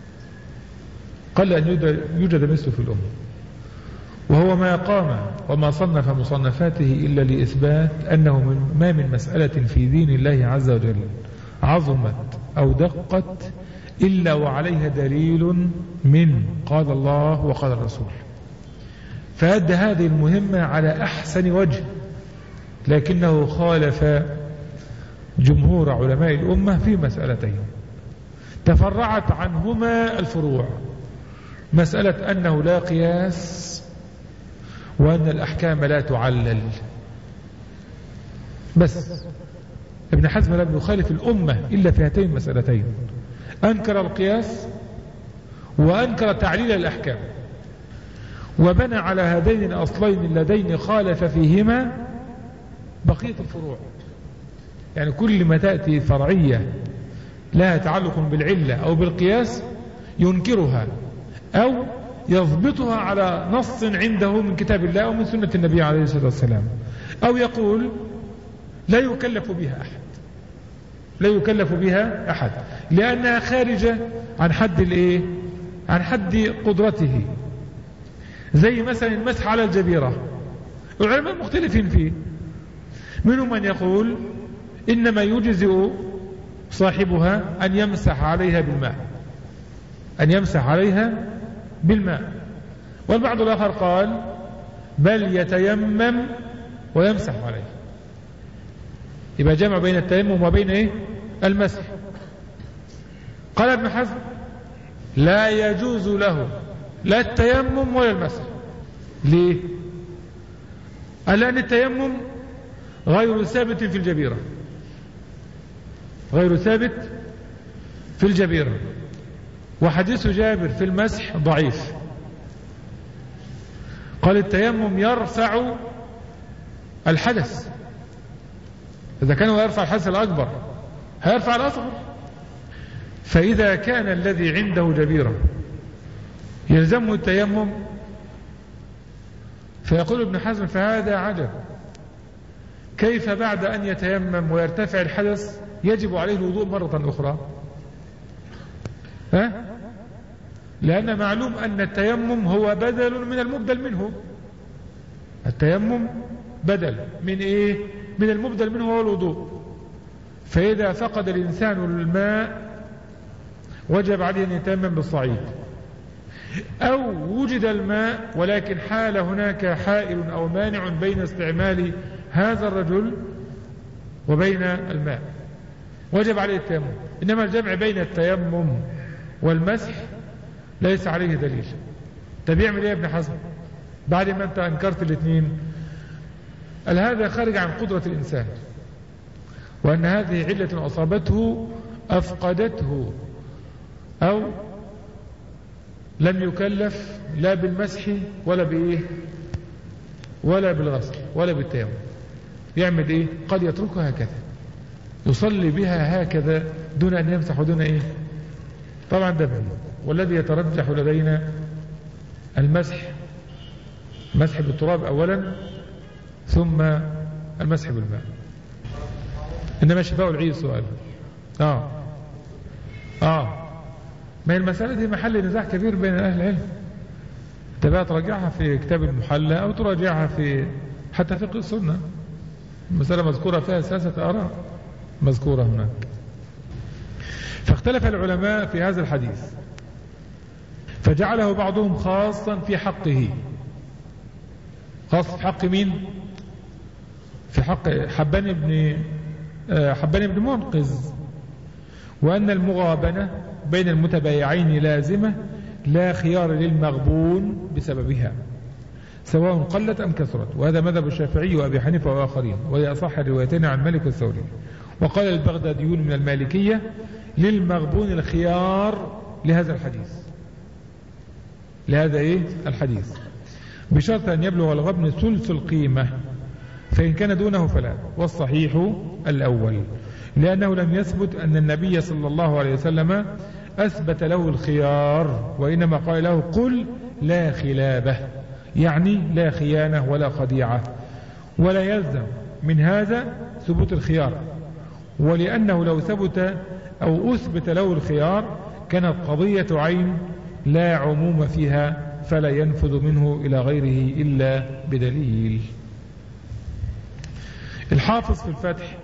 [SPEAKER 2] وهو ما قام وما صنف مصنفاته إلا لإثبات أنه ما من مسألة في دين الله عز وجل عظمت أو دقت إلا وعليها دليل من قال الله وقال الرسول، فأدى هذه المهمة على أحسن وجه، لكنه خالف جمهور علماء الأمة في مسألتين تفرعت عنهما الفروع: مسألة أنه لا قياس، وأن الأحكام لا تعلل. بس ابن حزم لم يخالف الأمة إلا في هاتين المسألتين، أنكر القياس وأنكر تعليل الأحكام، وبنى على هذين الأصلين اللذين خالف فيهما بقية الفروع. يعني كل ما تأتي فرعية لها تعلق بالعلة أو بالقياس ينكرها أو يضبطها على نص عنده من كتاب الله أو من سنة النبي عليه الصلاة والسلام، أو يقول لا يكلف بها أحد لأنها خارجة عن حد قدرته. زي مثلا المسح على الجبيرة، العلماء مختلفين فيه، منهم من يقول إنما يجزئ صاحبها أن يمسح عليها بالماء، والبعض الآخر قال بل يتيمم ويمسح عليه. يبقى جمع بين التيمم وبين المسح. قال ابن حزم لا يجوز له لا التيمم ولا المسح. ليه؟ قال لأن التيمم غير ثابت في الجبيرة، وحديث جابر في المسح ضعيف. قال التيمم يرفع الحدث، إذا كان يرفع الحدث الأكبر هيرفع الأصغر. فإذا كان الذي عنده جبيرة يلزمه التيمم، فيقول ابن حزم فهذا عجب، كيف بعد أن يتيمم ويرتفع الحدث يجب عليه الوضوء مرة أخرى؟ لأن معلوم أن التيمم هو بدل من المبدل منه. التيمم بدل من إيه؟ من المبدل منه هو الوضوء. فإذا فقد الإنسان الماء وجب عليه أن يتيمم بالصعيد، أو وجد الماء ولكن حال هناك حائل أو مانع بين استعمال هذا الرجل وبين الماء، وجب عليه التيمم. إنما الجمع بين التيمم والمسح ليس عليه دليل. طب يعمل ايه يا ابن حزم بعد ما انت انكرت الاثنين؟ قال هذا خارج عن قدرة الإنسان، وأن هذه علة أصابته أفقدته، أو لم يكلف لا بالمسح ولا بإيه ولا بالغسل ولا بالتيمم. يعمل إيه؟ قد يتركها هكذا، يصلي بها هكذا دون أن يمسح ودون إيه. طبعا ده بعيد، والذي يترجح لدينا المسح بالتراب أولا ثم المسح بالماء. إنما شفاء العي سؤال. ما هي المسألة دي محل نزاع كبير بين أهل العلم. أنت بقى تراجعها في كتاب المحلى أو تراجعها في حتى فقه السنة. المسألة مذكورة فيها 3 آراء مذكورة هناك. فاختلف العلماء في هذا الحديث، فجعله بعضهم خاصا في حقه. خاص في حق مين؟ في حق حبان بن منقذ، وأن المغابنة بين المتبايعين لازمة لا خيار للمغبون بسببها سواء قلت أم كثرت، وهذا مذهب الشافعي وأبي حنيفة وآخرين، وهي أصح الروايتين عن مالك والثوري. وقال البغداديون من المالكية للمغبون الخيار لهذا الحديث، الحديث بشرط أن يبلغ الغبن ثلث القيمة، فإن كان دونه فلا. والصحيح الأول، لأنه لم يثبت أن النبي صلى الله عليه وسلم أثبت له الخيار، وإنما قال له قل لا خلابة، يعني لا خيانة ولا خديعة، ولا يلزم من هذا ثبوت الخيار. ولأنه لو ثبت أو أثبت له الخيار كانت قضية عين لا عموم فيها، فلا ينفذ منه إلى غيره إلا بدليل. الحافظ في الفتح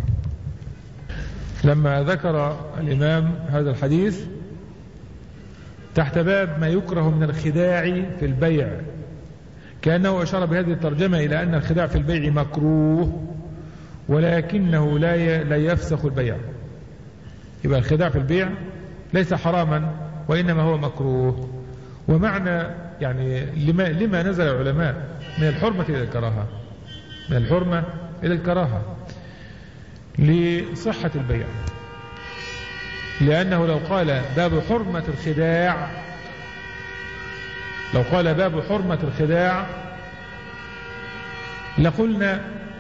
[SPEAKER 2] لما ذكر الإمام هذا الحديث تحت باب ما يكره من الخداع في البيع، كأنه أشار بهذه الترجمة إلى أن الخداع في البيع مكروه، ولكنه لا يفسخ البيع. يبقى الخداع في البيع ليس حراما، وإنما هو مكروه. ومعنى يعني لما نزل العلماء من الحرمة إلى الكراهة، من الحرمة إلى الكراهة لصحة البيع. لأنه لو قال باب حرمة الخداع، لو قال باب حرمة الخداع لقلنا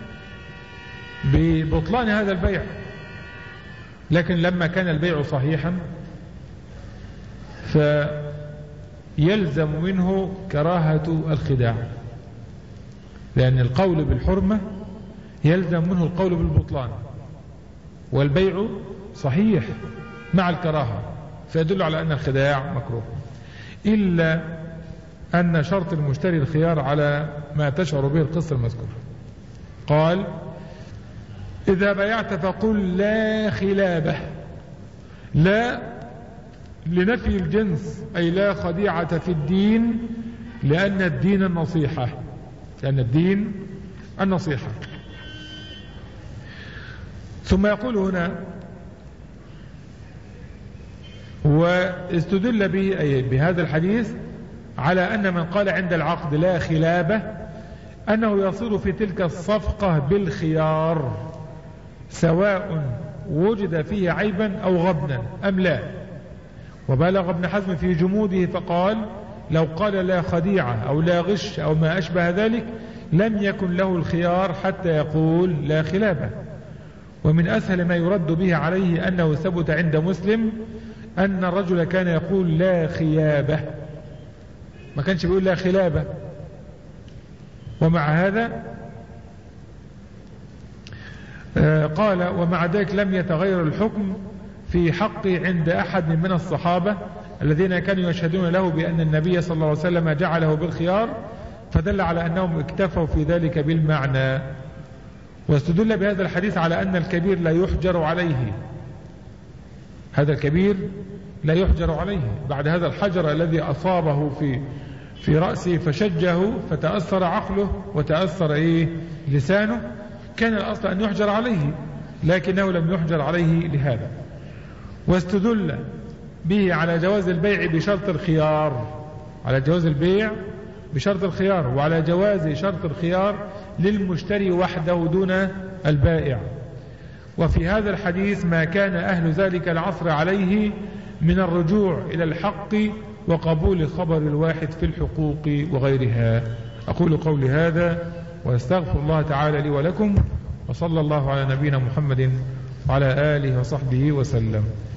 [SPEAKER 2] ببطلان هذا البيع، لكن لما كان البيع صحيحا فيلزم منه كراهة الخداع، لأن القول بالحرمة يلزم منه القول بالبطلان، والبيع صحيح مع الكراهة، فيدل على أن الخداع مكروه، إلا أن شرط المشتري الخيار على ما تشعر به القصة المذكور. قال إذا بيعت فقل لا خلابة، لا لنفي الجنس، أي لا خديعة في الدين، لأن الدين النصيحة، لأن الدين النصيحة. ثم يقول هنا واستدل به أي بهذا الحديث على أن من قال عند العقد لا خلابة أنه يصير في تلك الصفقة بالخيار سواء وجد فيه عيبا أو غبنا أم لا. وبالغ ابن حزم في جموده فقال لو قال لا خديعة أو لا غش أو ما أشبه ذلك لم يكن له الخيار حتى يقول لا خلابة. ومن أسهل ما يرد به عليه أنه ثبت عند مسلم أن الرجل كان يقول لا خيابة، ما كانش بيقول لا خلابة. ومع هذا قال ومع ذلك لم يتغير الحكم في حقي عند أحد من الصحابة الذين كانوا يشهدون له بأن النبي صلى الله عليه وسلم جعله بالخيار، فدل على أنهم اكتفوا في ذلك بالمعنى. واستدل بهذا الحديث على أن الكبير لا يحجر عليه، هذا الكبير لا يحجر عليه بعد هذا الحجر الذي أصابه في رأسه فشجه فتأثر عقله وتأثر لسانه، كان الأصل أن يحجر عليه لكنه لم يحجر عليه لهذا. واستدل به على جواز البيع بشرط الخيار، على جواز البيع بشرط الخيار، وعلى جواز شرط الخيار للمشتري وحده دون البائع. وفي هذا الحديث ما كان أهل ذلك العصر عليه من الرجوع إلى الحق وقبول خبر الواحد في الحقوق وغيرها. أقول قولي هذا وأستغفر الله تعالى لي ولكم، وصلى الله على نبينا محمد وعلى آله وصحبه وسلم.